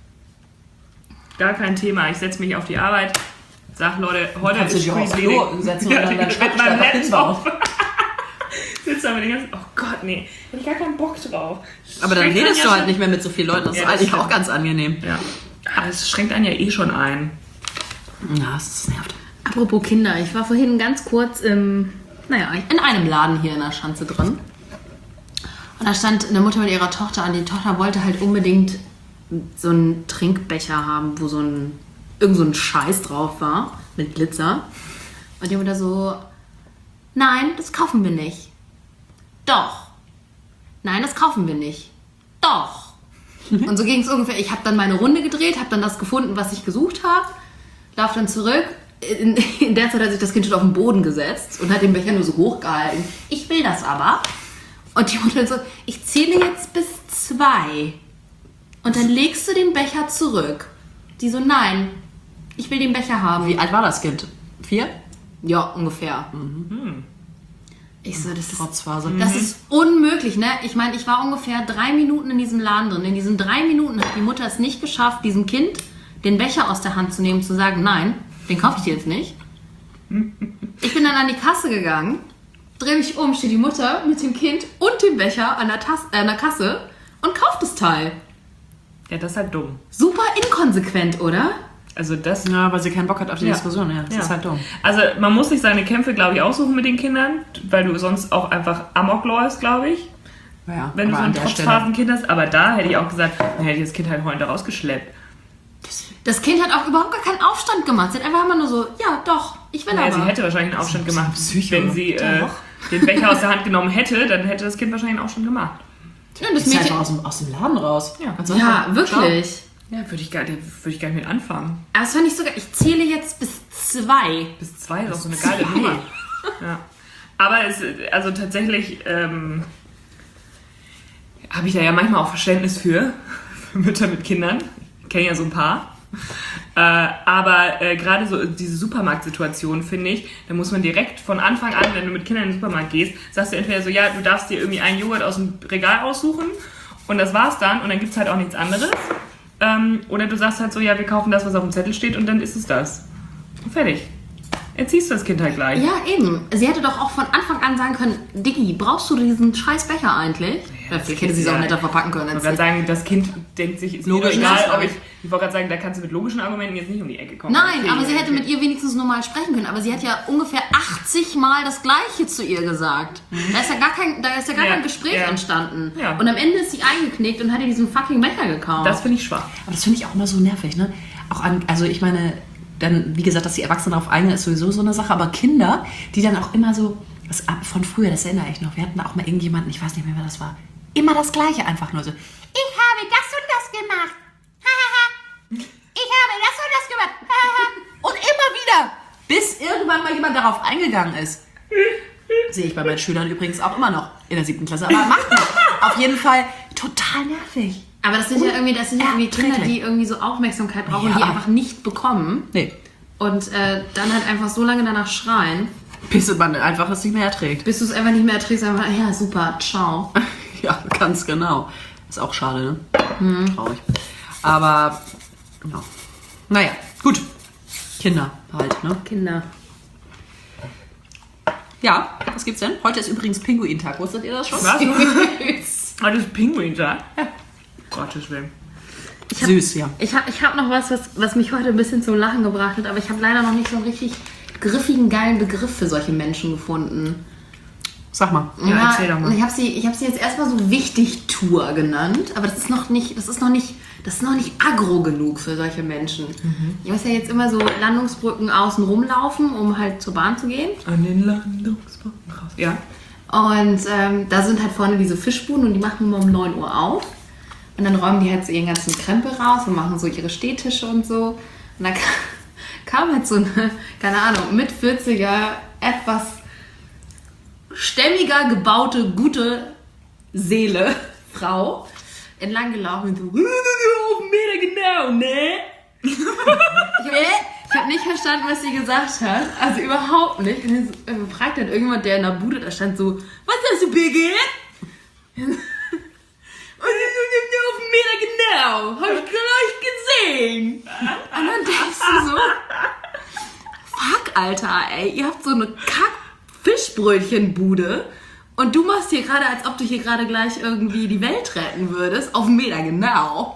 Gar kein Thema. Ich setze mich auf die Arbeit, sag, Leute, heute kannst du ist dich auch Free aufs Bleeding. Klo setzen und Ja, dann deinen mit Schreibtisch meinem einfach Laptop. Sitzt da mit den ganzen... Oh Gott, nee. Hab ich gar keinen Bock drauf. Aber dann Schränkt einen redest ja du halt schon- nicht mehr mit so vielen Leuten. Das Ja, ist das eigentlich stimmt. auch ganz angenehm. Ja. Aber es schränkt einen ja eh schon ein. Ja, das nervt. Apropos Kinder, ich war vorhin ganz kurz im, naja, in einem Laden hier in der Schanze drin. Und da stand eine Mutter mit ihrer Tochter an. Die Tochter wollte halt unbedingt so einen Trinkbecher haben, wo so ein, irgend so ein Scheiß drauf war, mit Glitzer. Und die Mutter so, nein, das kaufen wir nicht. Doch. Nein, das kaufen wir nicht. Doch. Und so ging es ungefähr. Ich habe dann meine Runde gedreht, habe dann das gefunden, was ich gesucht habe, laufe dann zurück. In, in der Zeit hat sich das Kind schon auf den Boden gesetzt und hat den Becher nur so hochgehalten. Ich will das aber. Und die Mutter so, ich zähle jetzt bis zwei. Und dann legst du den Becher zurück. Die so, nein, ich will den Becher haben. Wie alt war das Kind? Vier? Ja, ungefähr. Ich so, das ist, Trotzphase. das ist unmöglich, ne? Ich meine, ich war ungefähr drei Minuten in diesem Laden drin. In diesen drei Minuten hat die Mutter es nicht geschafft, diesem Kind den Becher aus der Hand zu nehmen und zu sagen, nein, den kaufe ich dir jetzt nicht. Ich bin dann an die Kasse gegangen, drehe mich um, steht die Mutter mit dem Kind und dem Becher an der, Tas äh, an der Kasse und kauft das Teil. Ja, das ist halt dumm. Super inkonsequent, oder? Also das... Ja, weil sie keinen Bock hat auf die Ja. Diskussion. Ja, das Ja. ist halt dumm. Also man muss sich seine Kämpfe, glaube ich, aussuchen mit den Kindern, weil du sonst auch einfach amok läufst, glaube ich. Ja, Wenn du aber so an ein der Stelle. Trotzphasenkind hast. Aber da hätte ich auch gesagt, dann hätte ich das Kind halt heute rausgeschleppt. Das Kind hat auch überhaupt gar keinen Aufstand gemacht. Sie hat einfach immer nur so, ja, doch, ich will Naja, aber. sie hätte wahrscheinlich einen Aufstand gemacht. Psycho. Wenn sie äh, den Becher aus der Hand genommen hätte, dann hätte das Kind wahrscheinlich einen Aufstand gemacht. Ja, das Ist Mädchen, einfach aus dem, aus dem Laden raus. Ja. Ganz ja, einfach. wirklich. Ja, würde ich, gar- da würde ich gar nicht mit anfangen. Aber das fand ich sogar, ich zähle jetzt bis zwei. Bis zwei ist auch so eine geile Zwei. Nummer. Ja. Aber es, also tatsächlich ähm, habe ich da ja manchmal auch Verständnis für, für Mütter mit Kindern. Ich kenne ja so ein paar. Äh, aber äh, gerade so diese Supermarktsituation, finde ich, da muss man direkt von Anfang an, wenn du mit Kindern in den Supermarkt gehst, sagst du entweder so, ja, du darfst dir irgendwie einen Joghurt aus dem Regal aussuchen und das war's dann und dann gibt's halt auch nichts anderes. Ähm, oder du sagst halt so, ja, wir kaufen das, was auf dem Zettel steht und dann ist es das. Und fertig. Erziehst du das Kind halt gleich. Ja, eben. Sie hätte doch auch von Anfang an sagen können, Diggi, brauchst du diesen scheiß Becher eigentlich? Ja, vielleicht hätte sie es auch ja. netter verpacken können. Ich Als wollte gerade sie. sagen, das Kind denkt sich, ist Logisch, mir egal, das aber auch. ich, ich wollte gerade sagen, da kannst du mit logischen Argumenten jetzt nicht um die Ecke kommen. Nein, Okay, aber sie ja, hätte okay. mit ihr wenigstens normal sprechen können. Aber sie hat ja ungefähr achtzig Mal das Gleiche zu ihr gesagt. Da ist ja gar kein, da ist ja gar Ja, kein Gespräch ja. entstanden. Ja. Und am Ende ist sie eingeknickt und hat ihr diesen fucking Becher gekauft. Das finde ich schwach. Aber das finde ich auch immer so nervig, ne? Auch an, also ich meine, dann, wie gesagt, dass die Erwachsenen darauf eingehen, ist sowieso so eine Sache, aber Kinder, die dann auch immer so, das ab von früher, das erinnere ich noch, wir hatten da auch mal irgendjemanden, ich weiß nicht mehr, wer das war, immer das Gleiche einfach nur so, ich habe das und das gemacht, ich habe das und das gemacht, und immer wieder, bis irgendwann mal jemand darauf eingegangen ist. Sehe ich bei meinen Schülern übrigens auch immer noch in der siebten Klasse, aber macht nicht. Auf jeden Fall total nervig. aber das sind ja irgendwie, das sind ja irgendwie Kinder, Unerträglich. die irgendwie so Aufmerksamkeit brauchen, Ja. die einfach nicht bekommen. Nee, Und äh, dann halt einfach so lange danach schreien, bis man einfach es nicht mehr erträgt. bis du es einfach nicht mehr erträgst. Einfach, ja, super, ciao. Ja, ganz genau. Ist auch schade, ne? Traurig. Aber, ja. Naja, gut. Kinder halt, ne? Kinder. Ja, was gibt's denn? Heute ist übrigens Pinguintag. Wusstet ihr das schon? Was? Ah, das ist Pinguin, ja? Ja. Gottes Willen. Ich hab, Süß, ja. Ich habe ich hab noch was, was, was mich heute ein bisschen zum Lachen gebracht hat, aber ich habe leider noch nicht so einen richtig griffigen, geilen Begriff für solche Menschen gefunden. Sag mal. Ja, erzähl doch mal. Ich habe sie, ich hab sie jetzt erstmal so Wichtigtour genannt, aber das ist noch nicht, das ist noch nicht, das ist noch nicht aggro genug für solche Menschen. Mhm. Ich muss ja jetzt immer so Landungsbrücken außen rumlaufen, um halt zur Bahn zu gehen. An den Landungsbrücken raus. Ja. Und ähm, da sind halt vorne diese Fischbuden und die machen immer um neun Uhr auf. Und dann räumen die halt so ihren ganzen Krempel raus und machen so ihre Stehtische und so. Und dann kam, kam halt so eine, keine Ahnung, mit vierziger, etwas stämmiger, gebaute, gute Seele, Frau, entlang gelaufen und so, auf einen Meter genau, ne? Ich hab, Ich habe nicht verstanden, was sie gesagt hat. Also überhaupt nicht. Und dann fragt dann irgendjemand, der in der Bude da stand, so, was hast du, Birgit? Und auf einen Meter genau. Hab ich gleich gesehen. Und dann denkst du so, fuck, Alter, ey, ihr habt so eine Kack-Fischbrötchenbude und du machst hier gerade, als ob du hier gerade gleich irgendwie die Welt retten würdest, auf einen Meter genau.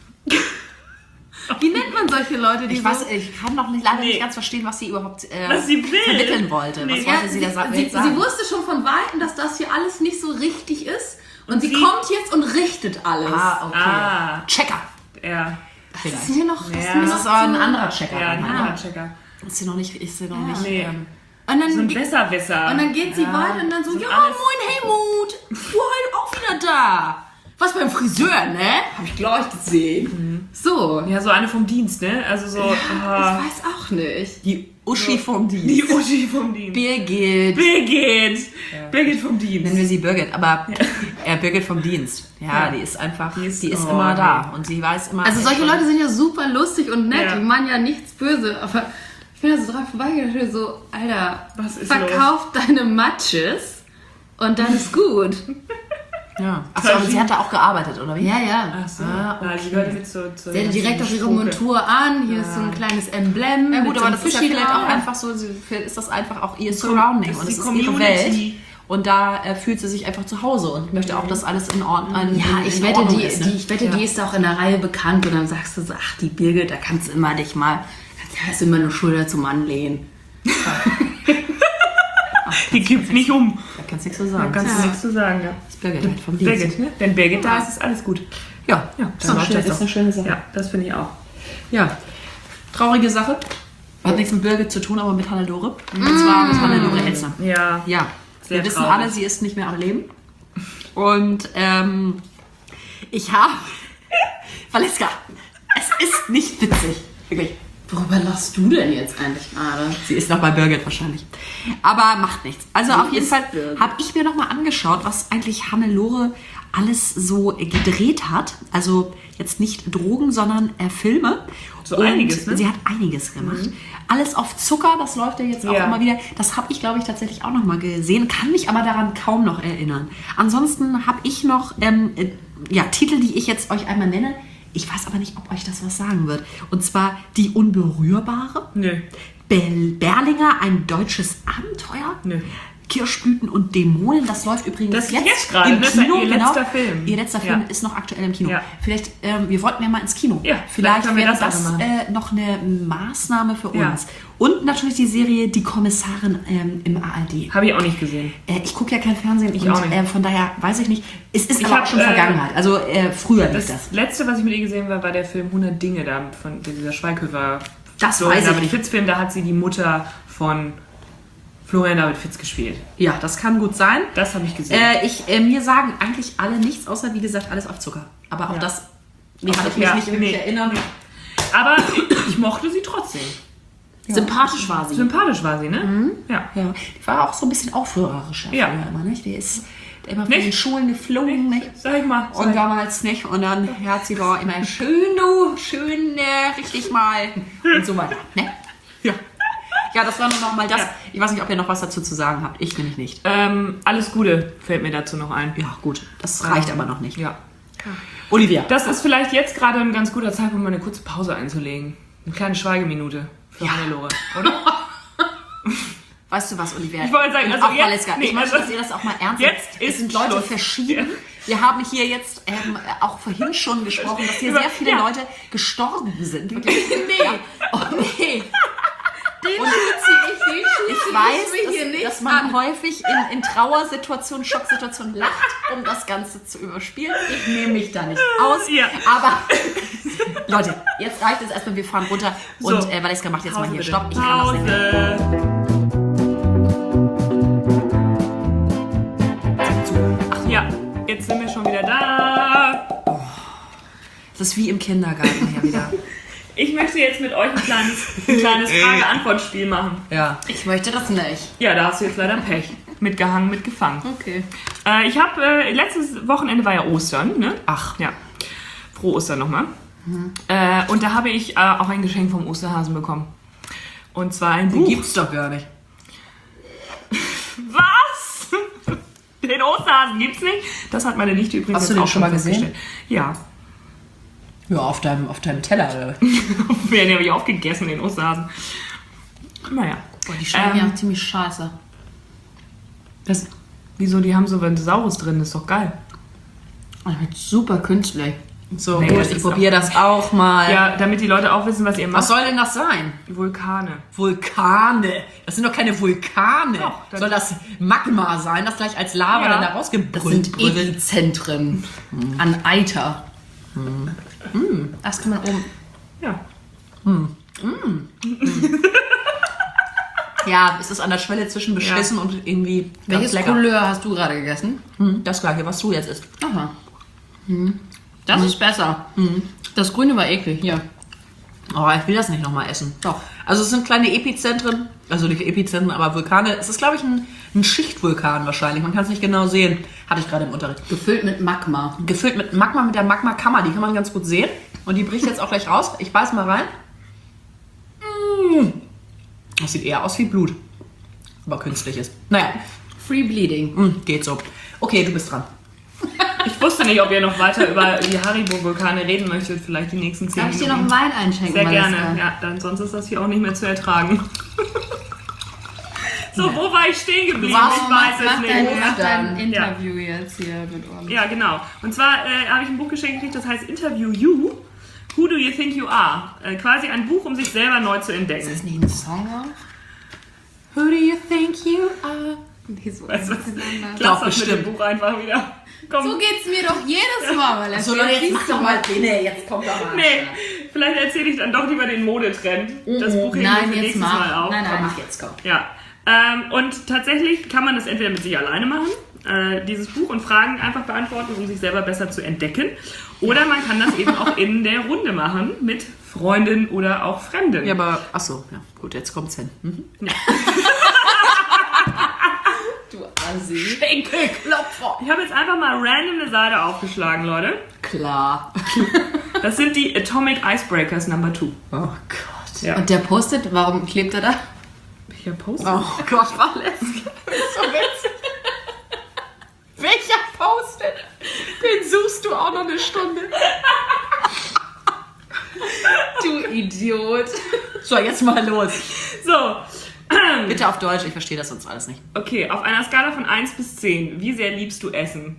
Wie nennt man solche Leute, die Ich, so... weiß, ich kann noch nicht, leider Nee. nicht ganz verstehen, was sie überhaupt äh, Was sie will. vermitteln wollte. Nee. Was Ja, wollte sie, sie, da sa- sie, jetzt sagen? sie wusste schon von Weitem, dass das hier alles nicht so richtig ist. Und, Und sie, sie- kommt jetzt und richtet alles. Ah, okay. Ah. Checker. Ja. Das ist mir noch... Das Ja. ist mir Das noch ist aber ein zu- anderer Checker. Ja, ein dann, anderer ne? Checker. Ist sie noch nicht... Ist sie noch nicht Nee. ähm, Und dann, So ein ge- Besserwisser. und dann geht sie weiter und dann so, So ja, alles- moin Helmut, du heute auch wieder da. Was beim Friseur, ne? Hab ich gleich gesehen. So. Ja, so eine vom Dienst, ne? Also so... Ich ah, weiß auch nicht. die Uschi vom Dienst. die Uschi vom Dienst. Birgit. Birgit. Birgit vom Dienst. Nennen wir sie Birgit, aber äh, Birgit vom Dienst. Ja, Ja. die ist einfach, die ist- ist, oh, immer da. nee. Und sie weiß immer... Also solche Leute sind ja super lustig und nett. Ja. Die meinen ja nichts böse. Aber ich bin da so dran vorbeigegangen und so, Alter, Was ist verkauf deine Matches und dann ist gut. Ja. Achso, aber sie hat da auch gearbeitet, oder wie? Ja, ja. Ach so. Ah, Na, sie gehört jetzt zu, zu Sie hatte direkt auf ihre Schmucke. montur an. Hier ist so ein kleines Emblem. Ja mit gut, so aber einem das ist ja Fischi vielleicht auch drauf. einfach so, sie- vielleicht ist das einfach auch ihr Surrounding das und ist es die ist ihre Community. Welt. Und da äh, fühlt sie sich einfach zu Hause und möchte auch, dass alles in Ordnung Ja, in, ich in wette, Ordnung die, ist. Ne? die, ich wette, die ist auch in der Reihe bekannt. Und dann sagst du so, ach, die Birgit, da kannst du immer dich mal, kannst du immer eine Schulter zum Mann lehnen. Die kippt nicht um. Da kannst du nichts so Da sagen. kannst Ja. du nichts zu sagen. Ja. Das ist Birgit halt vom Dienst. Birgit, ne? Wenn Birgit da ist, ist alles gut. Ja, Ja, ist, eine schöne, ist eine schöne Sache. Ja, das finde ich auch. Ja, traurige Sache. Hat nichts mit Birgit zu tun, aber mit Hannelore. Und zwar mit Hannelore Elsner. Ja. Ja, Sehr wir wissen traurig. alle, sie ist nicht mehr am Leben. Und ähm, ich habe... Valeska, es ist nicht witzig. Wirklich. Worüber lachst du denn jetzt eigentlich gerade? Sie ist noch bei Birgit wahrscheinlich. Aber macht nichts. Also auf jeden ist Fall Birgit? habe ich mir noch mal angeschaut, was eigentlich Hannelore alles so gedreht hat. Also jetzt nicht Drogen, sondern äh, Filme. So Und einiges, ne? Sie hat einiges gemacht. Alles auf Zucker, das läuft ja jetzt auch Ja. immer wieder. Das habe ich, glaube ich, tatsächlich auch noch mal gesehen, kann mich aber daran kaum noch erinnern. Ansonsten habe ich noch ähm, äh, ja, Titel, die ich jetzt euch einmal nenne. Ich weiß aber nicht, ob euch das was sagen wird. Und zwar Die Unberührbare. Nö. Bel Berlinger, ein deutsches Abenteuer. Nö. Kirschblüten und Dämonen, das läuft übrigens Das ist jetzt, jetzt gerade, im das ist ja Kino. ihr genau. letzter Film. Ihr letzter Film Ja. ist noch aktuell im Kino. Ja. Vielleicht, ähm, wir wollten ja mal ins Kino. Ja, vielleicht vielleicht können wir wäre das das, einfach machen. äh, noch eine Maßnahme für Ja. uns. Und natürlich die Serie Die Kommissarin ähm, im A R D. Habe ich auch nicht gesehen. Äh, ich gucke ja kein Fernsehen. Ich und, auch nicht. Äh, von daher weiß ich nicht. Es ist Ich aber hab, auch schon äh, Vergangenheit. Also äh, früher lief Das, das. letzte, was ich mit ihr gesehen habe, war der Film hundert Dinge, da von dieser Schweighöfer. Das Florian weiß ich David nicht. Fitz Film, da hat sie die Mutter von Florian David Fitz gespielt. Ja, das kann gut sein. Das habe ich gesehen. Äh, ich, äh, mir sagen eigentlich alle nichts, außer wie gesagt, alles auf Zucker. Aber auch Ja. das nee, kann ich mich Ja, nicht wirklich nee. erinnern. Aber ich mochte sie trotzdem. Sympathisch war sie. Sympathisch war sie, ne? Ja. Ja, die war auch so ein bisschen aufrührerischer Ja. früher immer, nicht? Die ist immer von Nicht? den Schulen geflogen, nicht? Sag ich mal. Und damals nicht. Und dann hat sie da immer schön, du, schön, äh, richtig mal. Und so weiter, ne? Ja. Ja, das war nur noch mal das. Ja. Ich weiß nicht, ob ihr noch was dazu zu sagen habt. Ich nämlich nicht. Ähm, alles Gute fällt mir dazu noch ein. Ja, gut. Das reicht aber noch nicht. Ja. Olivia. Das ist vielleicht jetzt gerade ein ganz guter Zeitpunkt, mal eine kurze Pause einzulegen. Eine kleine Schweigeminute für Ja. Hannelore, oder? Weißt du was, Olivia? Ich wollte sagen, Und also auch jetzt- Valeska, nee, ich möchte, also dass ihr das auch mal ernst jetzt nehmt. Es ist sind Leute Schluss. verschieden. Ja. Wir haben hier jetzt ähm, auch vorhin schon gesprochen, dass hier Über- sehr viele ja. Leute gestorben sind. Wirklich. Nee. Oh nee. Den beziehe ich, den Schuh Ich weiß, mir hier dass, nicht dass man an. häufig in, in Trauersituationen, Schocksituationen lacht, um das Ganze zu überspielen. Ich nehme mich da nicht aus. Ja. Aber Leute, jetzt reicht es erstmal, wir fahren runter. Und So. äh, Valeska macht jetzt mal hier bitte. Stopp. Ich kann das nicht mehr. Pause. Ja, jetzt sind wir schon wieder da. Das ist wie im Kindergarten hier wieder. Ich möchte jetzt mit euch ein kleines, ein kleines Frage-Antwort-Spiel machen. Ja. Ich möchte das nicht. Ja, da hast du jetzt leider Pech. Mitgehangen, mitgefangen. Okay. Äh, ich habe, äh, letztes Wochenende war ja Ostern, ne? Ach. Ja. Frohe Ostern nochmal. Äh, und da habe ich äh, auch ein Geschenk vom Osterhasen bekommen. Und zwar ein Den Buch. gibt's doch gar nicht. Was? Den Osterhasen gibt's nicht? Das hat meine Nichte übrigens Hast du jetzt den auch schon mal gesehen? festgestellt. Ja. Ja, auf deinem, auf deinem Teller. Oder? Den habe ich aufgegessen, den Osterhasen. Naja. Boah, die schmecken Ähm, ja ziemlich scheiße. Das, wieso, die haben so Ventosaurus drin, das ist doch geil. Das wird super künstlich. So, Nee, gut, das ich ist probiere das auch mal. Ja, damit die Leute auch wissen, was ihr macht. Was soll denn das sein? Vulkane. Vulkane. Das sind doch keine Vulkane. Doch, das- soll das Magma sein, das gleich als Lava Ja. dann da Das rausgebrüllt sind brüllt? Epizentren an Eiter. Das kann man oben... Ja. Ja, es ist an der Schwelle zwischen beschissen und irgendwie ganz Welches lecker. Couleur hast du gerade gegessen? Hm, das gleiche, was du jetzt isst. Aha. Hm. Das ist besser. Das Grüne war eklig. Hier. Oh, ich will das nicht nochmal essen. Doch. Also es sind kleine Epizentren, also nicht Epizentren, aber Vulkane. Es ist, glaube ich, ein, ein Schichtvulkan wahrscheinlich. Man kann es nicht genau sehen. Hatte ich gerade im Unterricht. Gefüllt mit Magma. Gefüllt mit Magma, mit der Magmakammer. Die kann man ganz gut sehen. Und die bricht jetzt auch gleich raus. Ich beiß mal rein. Mm. Das sieht eher aus wie Blut. Aber künstliches. Naja, Free Bleeding. mm, geht so. Okay, du bist dran. Ich wusste nicht, ob ihr noch weiter über die Haribo-Vulkane reden möchtet, vielleicht die nächsten zehn Darf ich dir noch Minuten. einen Wein einschenken? Sehr Mariska? gerne. Ja, dann sonst ist das hier auch nicht mehr zu ertragen. So, wo war ich stehen geblieben? warst- Ich Mach, weiß es mach, dein, nicht. mach dein Ostern. Interview jetzt hier mit uns. Ja, genau. Und zwar äh, habe ich ein Buch geschenkt gekriegt, das heißt Interview You. Who do you think you are? Äh, quasi ein Buch, um sich selber neu zu entdecken. Ist nicht ein Song auch? Who do you think you are? Nee, so Weißt du was? miteinander. Lass Doch, das mit dem bestimmt. Buch einfach wieder. Komm. So geht's mir doch jedes Mal, weil er So, Leute, jetzt mach doch mal. Nee, jetzt kommt doch mal. Nee, vielleicht erzähle ich dann doch lieber den Modetrend. Das Buch heben wir Nein, für jetzt nächstes mach. Mal auf. Nein, nein. Mach jetzt, komm. Ja, ähm, und tatsächlich kann man das entweder mit sich alleine machen, äh, dieses Buch, und Fragen einfach beantworten, um sich selber besser zu entdecken. Oder man kann das eben auch in der Runde machen mit Freundin oder auch Fremden. Ja, aber, achso, ja, gut, jetzt kommt's hin. Mhm. Du Assi. Schenkelklopfer. Ich habe jetzt einfach mal random eine Seite aufgeschlagen, Leute. Klar. Das sind die Atomic Icebreakers Number Two. Oh Gott. Ja. Und der postet, warum klebt er da? Welcher Post? Oh Gott, Valeska. Das ist so witzig. Welcher Post denn? Den suchst du auch noch eine Stunde. Du Idiot. So, jetzt mal los. So, Bitte auf Deutsch, ich verstehe das sonst alles nicht. okay, auf einer Skala von eins bis zehn, wie sehr liebst du Essen?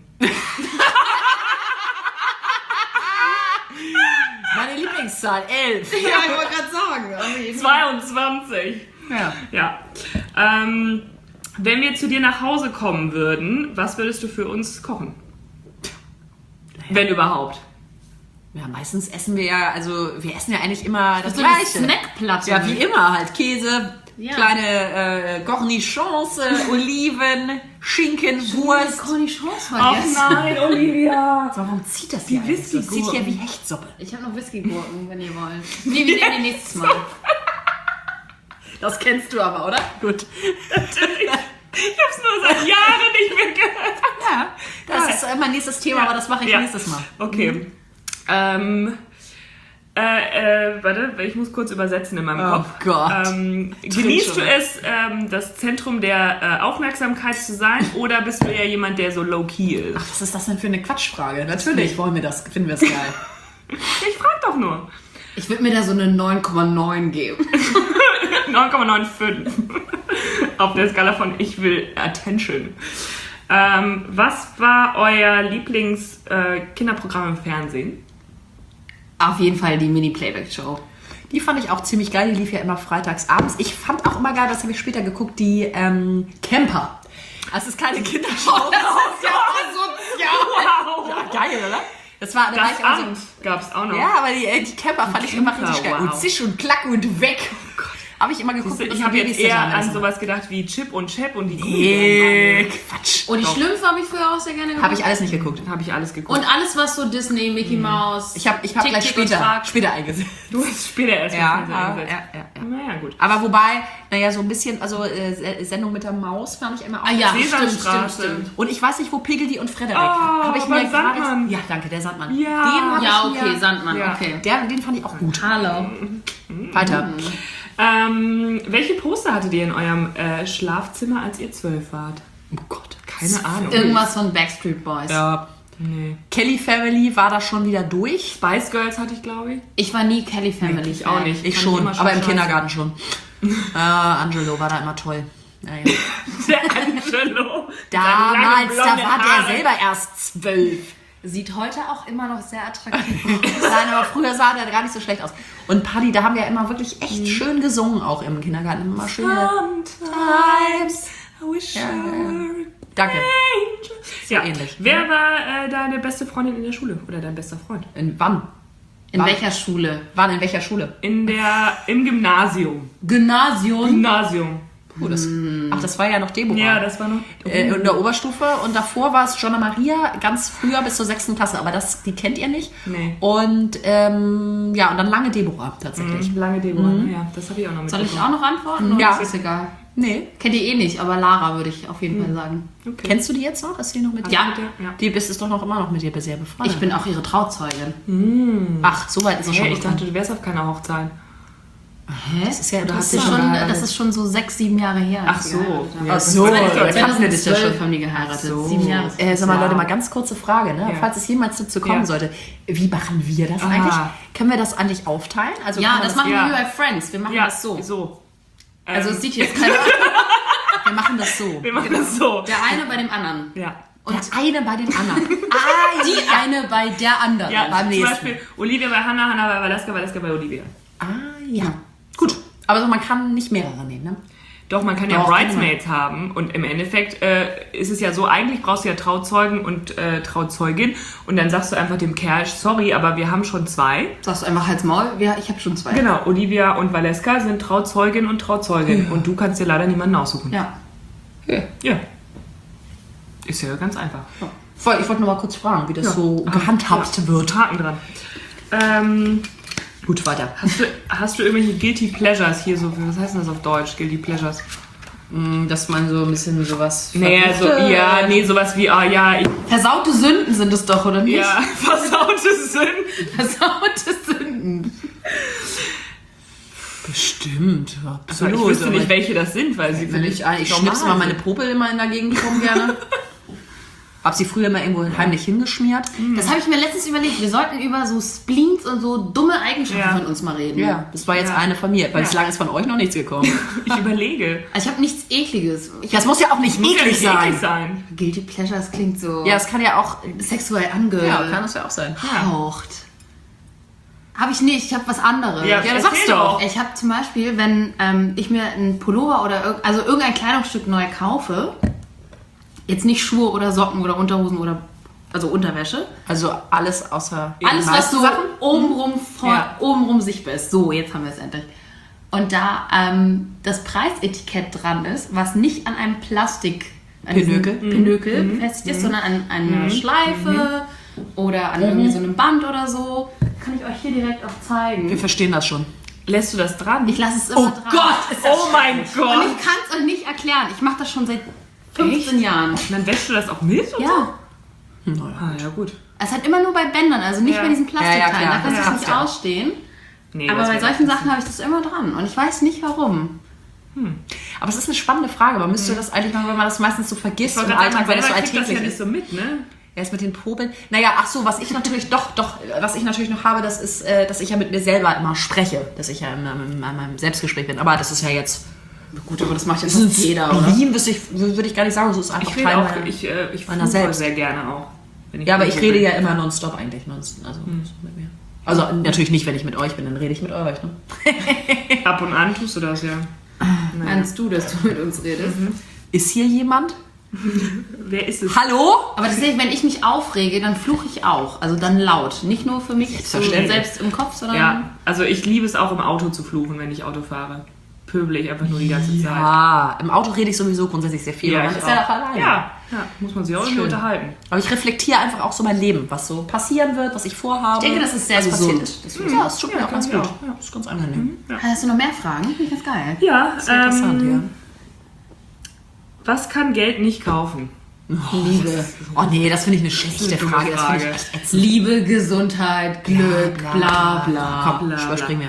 Meine Lieblingszahl, elf. Ja, ich wollte gerade sagen. zweiundzwanzig. Ja. Ja. Ähm, wenn wir zu dir nach Hause kommen würden, was würdest du für uns kochen? Wenn überhaupt. Ja, meistens essen wir ja, also wir essen ja eigentlich immer das So eine Gleiche. Snackplatte. Ja, wie immer halt. Käse, Ja. kleine äh, Cornichons, äh, Oliven, Schinken, Wurst. Cornichons Ach vergessen. nein, Olivia. So, warum zieht das hier eigentlich so? Das zieht hier wie Hechtsuppe. Ich habe noch Whiskygurken, wenn ihr wollt. Nee, wir nehmen die nächstes Mal. Das kennst du aber, oder? Gut. Ich hab's nur seit Jahren nicht mehr gehört. Ja, das ist äh, mein nächstes Thema, aber das mache ich Ja. nächstes Mal. Okay. Ähm, äh, äh, warte, ich muss kurz übersetzen in meinem Oh Kopf. Gott. Ähm, Trink genießt schon du mal. es, ähm, das Zentrum der äh, Aufmerksamkeit zu sein, oder bist du eher jemand, der so low-key ist? Ach, was ist das denn für eine Quatschfrage? Natürlich wollen wir das, finden wir es geil. Ich frag doch nur. Ich würde mir da so eine neun Komma neun geben. neun Komma fünfundneunzig auf der Skala von ich will Attention. Ähm, was war euer Lieblings-Kinderprogramm im Fernsehen? Auf jeden Fall die Mini-Playback-Show. Die fand ich auch ziemlich geil, die lief ja immer freitags abends. Ich fand auch immer geil, das habe ich später geguckt, die ähm, Camper. Das ist keine Kindershow. Wow! Ja, geil, oder? Das war, da war Das ich immer so, Amt gab's auch noch. ja, aber die, äh, die Camper fand ich immer richtig geil. wow. Und zisch und klack und weg. Habe ich immer geguckt, Siehst du, mit ich unserem habe jetzt Babysitter eher am an Essen. sowas gedacht wie Chip und Chap und die Nee, Gummibären. Quatsch. Und die Doch. Schlümpfe habe ich früher auch sehr gerne geguckt. Habe ich alles nicht geguckt. Habe ich alles geguckt. Und alles, was so Disney, Mickey Mouse. Ich habe ich hab Tick, gleich Tick und später, Track. später eingesetzt. du hast später erst Ja, Fernsehen ja, eingesetzt. ja, ja, ja. Naja, gut. Aber wobei, naja, so ein bisschen, also äh, Sendung mit der Maus fand ich immer auch. Ah ja, stimmt, stimmt, Sesamstraße. stimmt. Und ich weiß nicht, wo Piggledy und Frederik. Oh, habe ich beim mir gerade. Sandmann. Ja, danke, der Sandmann. Ja. Den hab Ja, ich okay, mir, Sandmann, Ja. okay. Der, den fand ich auch gut. Hallo. Weiter. Ähm, welche Poster hattet ihr in eurem äh, Schlafzimmer, als ihr zwölf wart? Oh Gott. Keine Ahnung. Irgendwas von Backstreet Boys. Ja. Nee. Kelly Family war da schon wieder durch. Spice Girls hatte ich, glaube ich. Ich war nie Kelly Family. Ich auch nicht. Ich Fand schon, immer aber im scheiße. Kindergarten schon. äh, Angelo war da immer toll. Ja, ja. Der Angelo. Damals, da blonde war der Haare. selber erst zwölf. Sieht heute auch immer noch sehr attraktiv aus. Nein, aber früher sah der gar nicht so schlecht aus. Und Paddy, da haben wir ja immer wirklich echt schön gesungen, auch im Kindergarten. Immer schön. Sometimes I wish Ja, I ja, ja. were Danke. angel. Ja, ähnlich. Wer war äh, deine beste Freundin in der Schule? Oder dein bester Freund? In, wann? In Wann? welcher Schule? Wann in welcher Schule? In der, im Gymnasium. Gymnasium. Gymnasium. Oh, das, ach, das war ja noch Deborah. Ja, das war noch... äh, in der Oberstufe und davor war es Jonna Maria, ganz früher bis zur sechsten Klasse, aber das, die kennt ihr nicht. Nee. Und ähm, ja, und dann lange Deborah tatsächlich. Lange Deborah. Ja, das habe ich auch noch Soll mitbekommen. ich auch noch antworten? Oder Ja. ist das egal? Nee. Kennt ihr eh nicht, aber Lara würde ich auf jeden Fall sagen. Okay. Kennst du die jetzt noch? Ist die noch mit dir? Ja. Ja. Die bist ist doch noch immer noch mit dir sehr befreundet. Ich bin auch ihre Trauzeugin. Ach, so weit ist es schon. Hey, ich gekommen. dachte, du wärst auf keiner Hochzeit. Hä? Das ist ja das, ist interessant. schon, geheiratet. das ist schon so sechs, sieben Jahre her. Ach als sie so. geheiratet haben. Ja, Ach so, das ist da doch- kannten wir das ja zweitausendzwölf schon. haben die geheiratet. so. Sieben Jahre. ist Äh, das sag mal, her. Leute, mal ganz kurze Frage, ne? Ja. Falls es jemals dazu kommen Ja. sollte. Wie machen wir das Ah. eigentlich? Können wir das eigentlich aufteilen? Also Ja, kann man das machen ja. wir wie bei Friends. Wir machen Ja, das so. so. Also Ähm, es sieht jetzt keiner. Wir machen das so. wir machen das so. Der eine bei dem anderen. Ja. Und der eine bei den anderen. Ah, Die eine bei der anderen. Ja, beim zum nächsten. Beispiel Olivia bei Hannah, Hannah bei Valeska, Valeska bei Olivia. Ah, ja. Gut. Aber so, man kann nicht mehrere nehmen, ne? Doch, man kann ja Doch, Bridesmaids haben und im Endeffekt äh, ist es ja so, eigentlich brauchst du ja Trauzeugen und äh, Trauzeugin und dann sagst du einfach dem Kerl, sorry, aber wir haben schon zwei. Sagst du einfach Hals Maul? Ja, ich habe schon zwei. Genau, Olivia und Valeska sind Trauzeugin und Trauzeugin und du kannst dir leider niemanden aussuchen. Ja. Ja. Ist ja ganz einfach. Voll, ich wollte nur mal kurz fragen, wie das Ja. so gehandhabt Ja, wird. Haken dran. Ähm, Gut, weiter. hast, du, hast du irgendwelche Guilty Pleasures hier so, was heißt denn das auf Deutsch, Guilty Pleasures? Dass man so ein bisschen sowas... Nee, also, ja, nee, sowas wie, ah ja, ich, Versaute Sünden sind es doch, oder nicht? ja, versaute Sünden. Versaute Sünden. Bestimmt, ja, Also absolut. ich wüsste aber nicht, welche das sind, weil sie Wenn finde ich, ich schnipse mal meine Popel immer in der Gegend rum gerne. Hab sie früher immer irgendwo heimlich hingeschmiert. Das habe ich mir letztens überlegt. Wir sollten über so Spleens und so dumme Eigenschaften Ja. von uns mal reden. Ja, das war jetzt Ja. eine von mir, weil Ja. bislang ist von euch noch nichts gekommen. Ich überlege. Also ich habe nichts Ekliges. Ich Das muss ja auch nicht Muss ja eklig nicht sein. eklig sein. Guilty Pleasures klingt so Ja, es kann ja auch... sexuell Ja, kann angehaucht. das ja auch sein. Habe ich nicht, ich habe was anderes. Ja, Ja, das erzähl sagst du auch. Ich habe zum Beispiel, wenn ähm, ich mir einen Pullover oder irg also irgendein Kleidungsstück neu kaufe, jetzt nicht Schuhe oder Socken oder Unterhosen oder also Unterwäsche, Also alles außer... alles was meisten so Sachen. obenrum, vor, Ja. obenrum sichtbar ist. So, jetzt haben wir es endlich. Und da ähm, das Preisetikett dran ist, was nicht an einem Plastik an diesem Pinökel. Pinökel befestigt ist, sondern an einer Schleife oder an irgendwie so einem Band oder so, kann ich euch hier direkt auch zeigen. Wir verstehen das schon. Lässt du das dran? Ich lasse es immer Oh dran. Gott, ist das oh mein Und Gott. ich kann es euch nicht erklären. Ich mache das schon seit fünfzehn Jahren. Und dann wäschst du das auch mit? und Ja. So? Ah, ja gut. Es hat immer nur bei Bändern, also nicht Ja. bei diesen Plastikteilen. Ja, ja, klar. Da kannst du Ja. es nicht Ja. ausstehen. Nee, Aber das bei geht solchen nicht. Sachen habe ich das immer dran. Und ich weiß nicht warum. Aber es ist eine spannende Frage. Man müsste das eigentlich machen, weil man das meistens so vergisst Ich im wollte gerade Alltag, sagen, weil das so selber kriegt das ja alltäglich nicht ist. so mit, ne? Erst mit den Popeln. Naja, ach so, was ich natürlich doch, doch, was ich natürlich noch habe, das ist, äh, dass ich ja mit mir selber immer spreche. Dass ich ja in meinem, in meinem Selbstgespräch bin. Aber das ist ja jetzt... Gut, aber das macht Das ist jeder, oder? Wien, würde ich, würde ich gar nicht sagen. So ist einfach Ich rede Teil auch, meiner- ich, äh, ich meiner fluche selbst. sehr gerne auch. wenn Ja, aber ich fluche. rede ja immer nonstop eigentlich. Nonstop, also, Hm. so mit mir. Also natürlich nicht, wenn ich mit euch bin, dann rede ich mit euch. Ne? Ab und an tust du das ja. Meinst du, dass du mit uns redest? Ist hier jemand? Wer ist es? Hallo? Aber tatsächlich, wenn ich mich aufrege, dann fluche ich auch. Also dann laut. Nicht nur für mich so Selbstverständlich. selbst im Kopf, sondern... Ja, also ich liebe es auch im Auto zu fluchen, wenn ich Auto fahre. Pöbel ich einfach nur die ganze Zeit. Ja, im Auto rede ich sowieso grundsätzlich sehr viel. Ja, weil man ich ist ja auch. doch alleine. Ja, ja, muss man sich auch irgendwie Schön. unterhalten. Aber ich reflektiere einfach auch so mein Leben, was so passieren wird, was ich vorhabe. Ich denke, das ist sehr was gesund. passiert ist. Das, ja, das tut mir auch ganz glaub gut. ich Ja, das ist ganz angenehm. Hast du noch mehr Fragen? Finde ich ganz geil. Ja, Das ist interessant, ähm, ja. Was kann Geld nicht kaufen? Liebe. Oh nee, das finde ich eine schlechte eine dumme Frage. Das finde Frage. ich echt ätzend. Liebe, Gesundheit, Glück, bla bla. Komm, Bla, bla, überspringen wir. ja.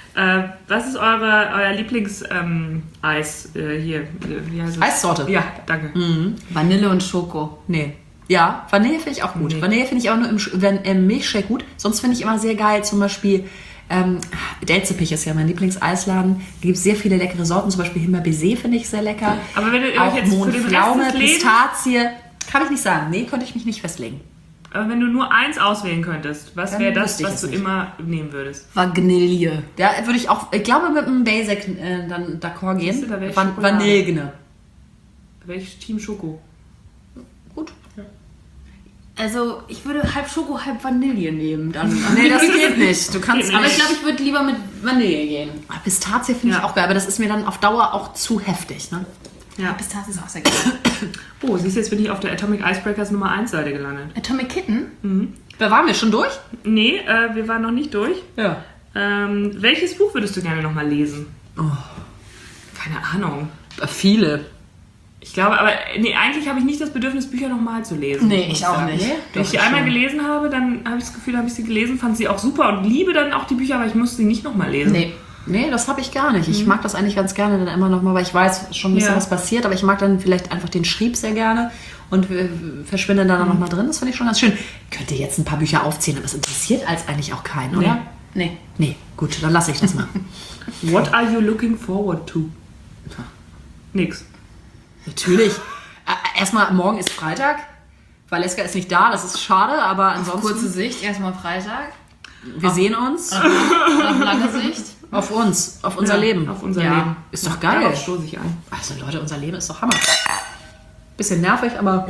Äh, was ist eure, euer Lieblings-Eis ähm, Eis, äh, hier? Wie heißt es? Eissorte? Ja, danke. Vanille und Schoko. Nee. Ja, Vanille finde ich auch gut. Nee. Vanille finde ich aber nur im, Sch- wenn, im Milchshake gut. Sonst finde ich immer sehr geil, zum Beispiel ähm, Delzepich ist ja mein Lieblingseisladen. Da gibt es sehr viele leckere Sorten, zum Beispiel Himbeer-Baiser finde ich sehr lecker. Aber wenn ihr euch auch jetzt für den Rest Mondpflaume, des Lebens- Pistazie, kann ich nicht sagen. Nee, könnte ich mich nicht festlegen. Aber wenn du nur eins auswählen könntest, was Dann wäre das, wüsste ich was es du nicht. immer nehmen würdest? Vanille. Da würde ich auch, ich glaube, mit einem Basic äh, dann d'accord gehen. Siehst du, da wär ich Van Schokolade. Vanille. Welches Team Schoko? Gut. Also, ich würde halb Schoko, halb Vanille nehmen. Dann. Nee, das geht nicht. Du kannst Geht Aber nicht. ich glaube, ich würde lieber mit Vanille gehen. Ah, Pistazie finde ich Ja. auch geil, aber das ist mir dann auf Dauer auch zu heftig. Ne? Ja. Pistazie ist auch sehr geil. Oh, siehst du, jetzt bin ich auf der Atomic Icebreakers Nummer eins Seite gelandet. Atomic Kitten? Da waren wir schon durch? Nee, äh, wir waren noch nicht durch. Ja. Ähm, welches Buch würdest du gerne nochmal lesen? Oh. Keine Ahnung. Viele. Ich glaube, aber nee, eigentlich habe ich nicht das Bedürfnis, Bücher nochmal zu lesen. Nee, muss ich auch sagen. nicht. Wenn ich die einmal gelesen habe, dann habe ich das Gefühl, habe ich sie gelesen, fand sie auch super und liebe dann auch die Bücher, aber ich muss sie nicht nochmal lesen. Nee. Nee, das habe ich gar nicht. Ich mag das eigentlich ganz gerne dann immer noch mal, weil ich weiß schon ein bisschen, Ja. was passiert, aber ich mag dann vielleicht einfach den Schrieb sehr gerne und äh, verschwinde dann noch mal drin. Das finde ich schon ganz schön. Ich könnte jetzt ein paar Bücher aufzählen, aber es interessiert als eigentlich auch keinen, oder? Nee. Nee, gut, dann lasse ich das mal. What are you looking forward to? Nix. Natürlich. Äh, erstmal, morgen ist Freitag. Valeska ist nicht da, das ist schade, aber ansonsten, Kurze Sicht, erstmal Freitag. wir sehen uns Oder auf lange Sicht. auf uns, auf unser Ja, Leben. Auf unser Ja, Leben. ist doch geil. Darauf stoße ich an. Also Leute, unser Leben ist doch Hammer. Bisschen nervig, aber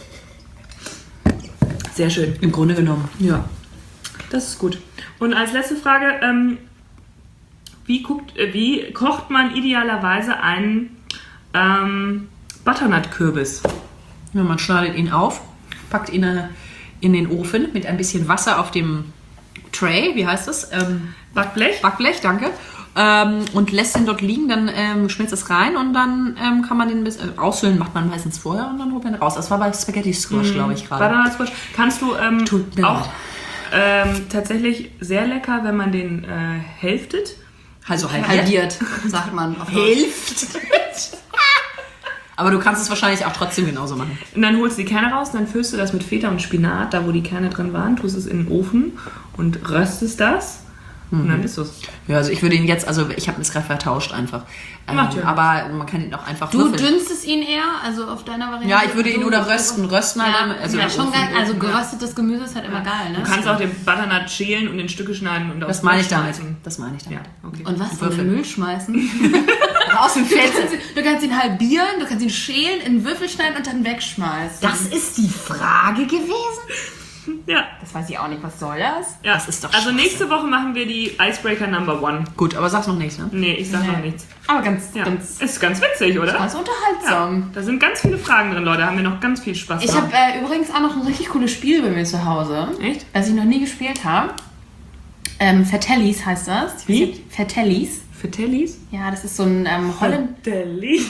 Sehr schön. im Grunde genommen. Ja, das ist gut. Und als letzte Frage, ähm, wie, guckt, äh, wie kocht man idealerweise einen ähm, Butternut-Kürbis? Ja, man schneidet ihn auf, packt ihn äh, in den Ofen mit ein bisschen Wasser auf dem Tray, wie heißt das? Ähm, Backblech? Backblech, danke. Ähm, und lässt ihn dort liegen, dann ähm, schmilzt es rein und dann ähm, kann man den ein bisschen äh, aushöhlen, macht man meistens vorher und dann holt man ihn raus. Das war bei Spaghetti Squash, glaube ich, gerade. Butternut Squash. Kannst du ähm, Tut mir auch leid. ähm, tatsächlich sehr lecker, wenn man den äh, hälftet. Also halbiert. Halbiert, sagt man. Auf Deutsch. Hilft. Aber du kannst es wahrscheinlich auch trotzdem genauso machen. Und dann holst du die Kerne raus, dann füllst du das mit Feta und Spinat, da wo die Kerne drin waren, tust es in den Ofen und röstest das. Und dann ist es. Ja, also ich würde ihn jetzt, also ich habe es gerade vertauscht einfach. Ähm, Macht ja aber man kann ihn auch einfach Du würfeln. dünstest ihn eher, also auf deiner Variante? Ja, ich würde ihn Du- oder rösten. Rösten halt Ja, dann, also ja im schon Ofen. geil. Also geröstetes Gemüse ist halt immer geil, ne? Du kannst auch den Butternut schälen und in Stücke schneiden und Das aufs meine Brot ich damit. schmeißen. Das meine ich damit. Ja, okay. Und was? In Würfel. den Müll schmeißen? Aus dem Du Feld. kannst, ihn, du kannst ihn halbieren, du kannst ihn schälen, in Würfel schneiden und dann wegschmeißen. Das ist die Frage gewesen? Ja, Das weiß ich auch nicht, was soll das? ja. Das ist doch Also Schwachsinn. nächste Woche machen wir die Icebreaker Number One. Gut, aber sag's noch nicht, ne? Nee, ich sag Nee. noch nichts. Aber ganz, Ja. ganz, Ist ganz witzig, oder? ganz unterhaltsam. Da sind ganz viele Fragen drin, Leute. Da haben wir noch ganz viel Spaß Ich dran. habe äh, übrigens auch noch ein richtig cooles Spiel bei mir zu Hause, Echt? das ich noch nie gespielt habe. Ähm, Fertellis heißt das. Wie? Fertellis. Für Tellies? Ja, das ist so ein ähm, Holland... Tellies.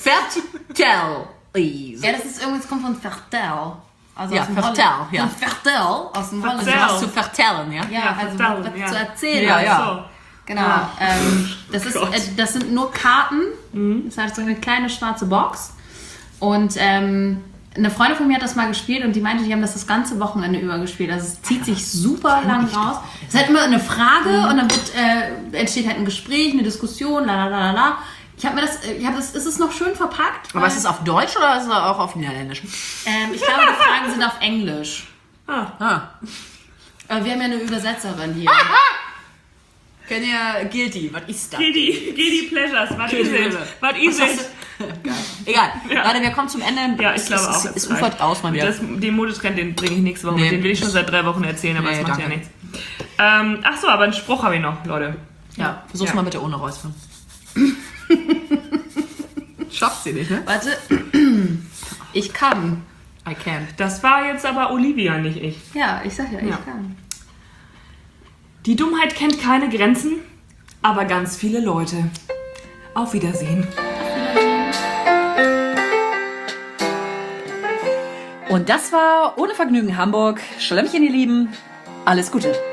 Fertel. Ja, das ist irgendwas, kommt von Fertel. Also Ja, aus dem Fertel, Holland- ja. Von Fertel, aus dem Holland. Fertel. Was zu vertellen, ja? Ja, Ja, also Fertel, was ja. zu erzählen. Ja, ja. So. Genau. Ah. Ähm, das, ist, Gott. Mhm. äh, das sind nur Karten. Das ist halt so eine kleine schwarze Box. Und ähm, eine Freundin von mir hat das mal gespielt und die meinte, die haben das das ganze Wochenende über gespielt. Also es zieht sich super lang raus. Es ist halt immer eine Frage Mhm. und dann wird, äh, entsteht halt ein Gespräch, eine Diskussion, la la la la la. Ich habe mir das, ich habe das, ist es noch schön verpackt. Aber weil- ist es auf Deutsch oder ist es auch auf Niederländisch? ähm, ich glaube, die Fragen sind auf Englisch. Ah. Aber wir haben ja eine Übersetzerin hier. Kennt ihr Guilty? Was ist das? Guilty, Guilty Pleasures. Was Guilty ist es? Pleasure. Was ist es? Geil. Egal. Leute, wir kommen zum Ende. Ja, ich Es- glaube es, auch. Es, es reicht. ufert aus mal wieder. Das, den Modetrend, den bringe ich nächste Woche. Nee. mit. Den will ich schon seit drei Wochen erzählen, aber Nee, das macht danke. ja nichts. Ähm, ach so, aber einen Spruch habe ich noch, Leute. Ja, versuch's Ja. mal bitte ohne Räuspern. Schafft sie nicht, ne? Warte. Ich kann. I can. Das war jetzt aber Olivia, nicht ich. Ja, ich sag ja, ich Ja. kann. Die Dummheit kennt keine Grenzen, aber ganz viele Leute. Auf Wiedersehen. Und das war Ohne Vergnügen Hamburg. Schlemmchen, ihr Lieben. Alles Gute.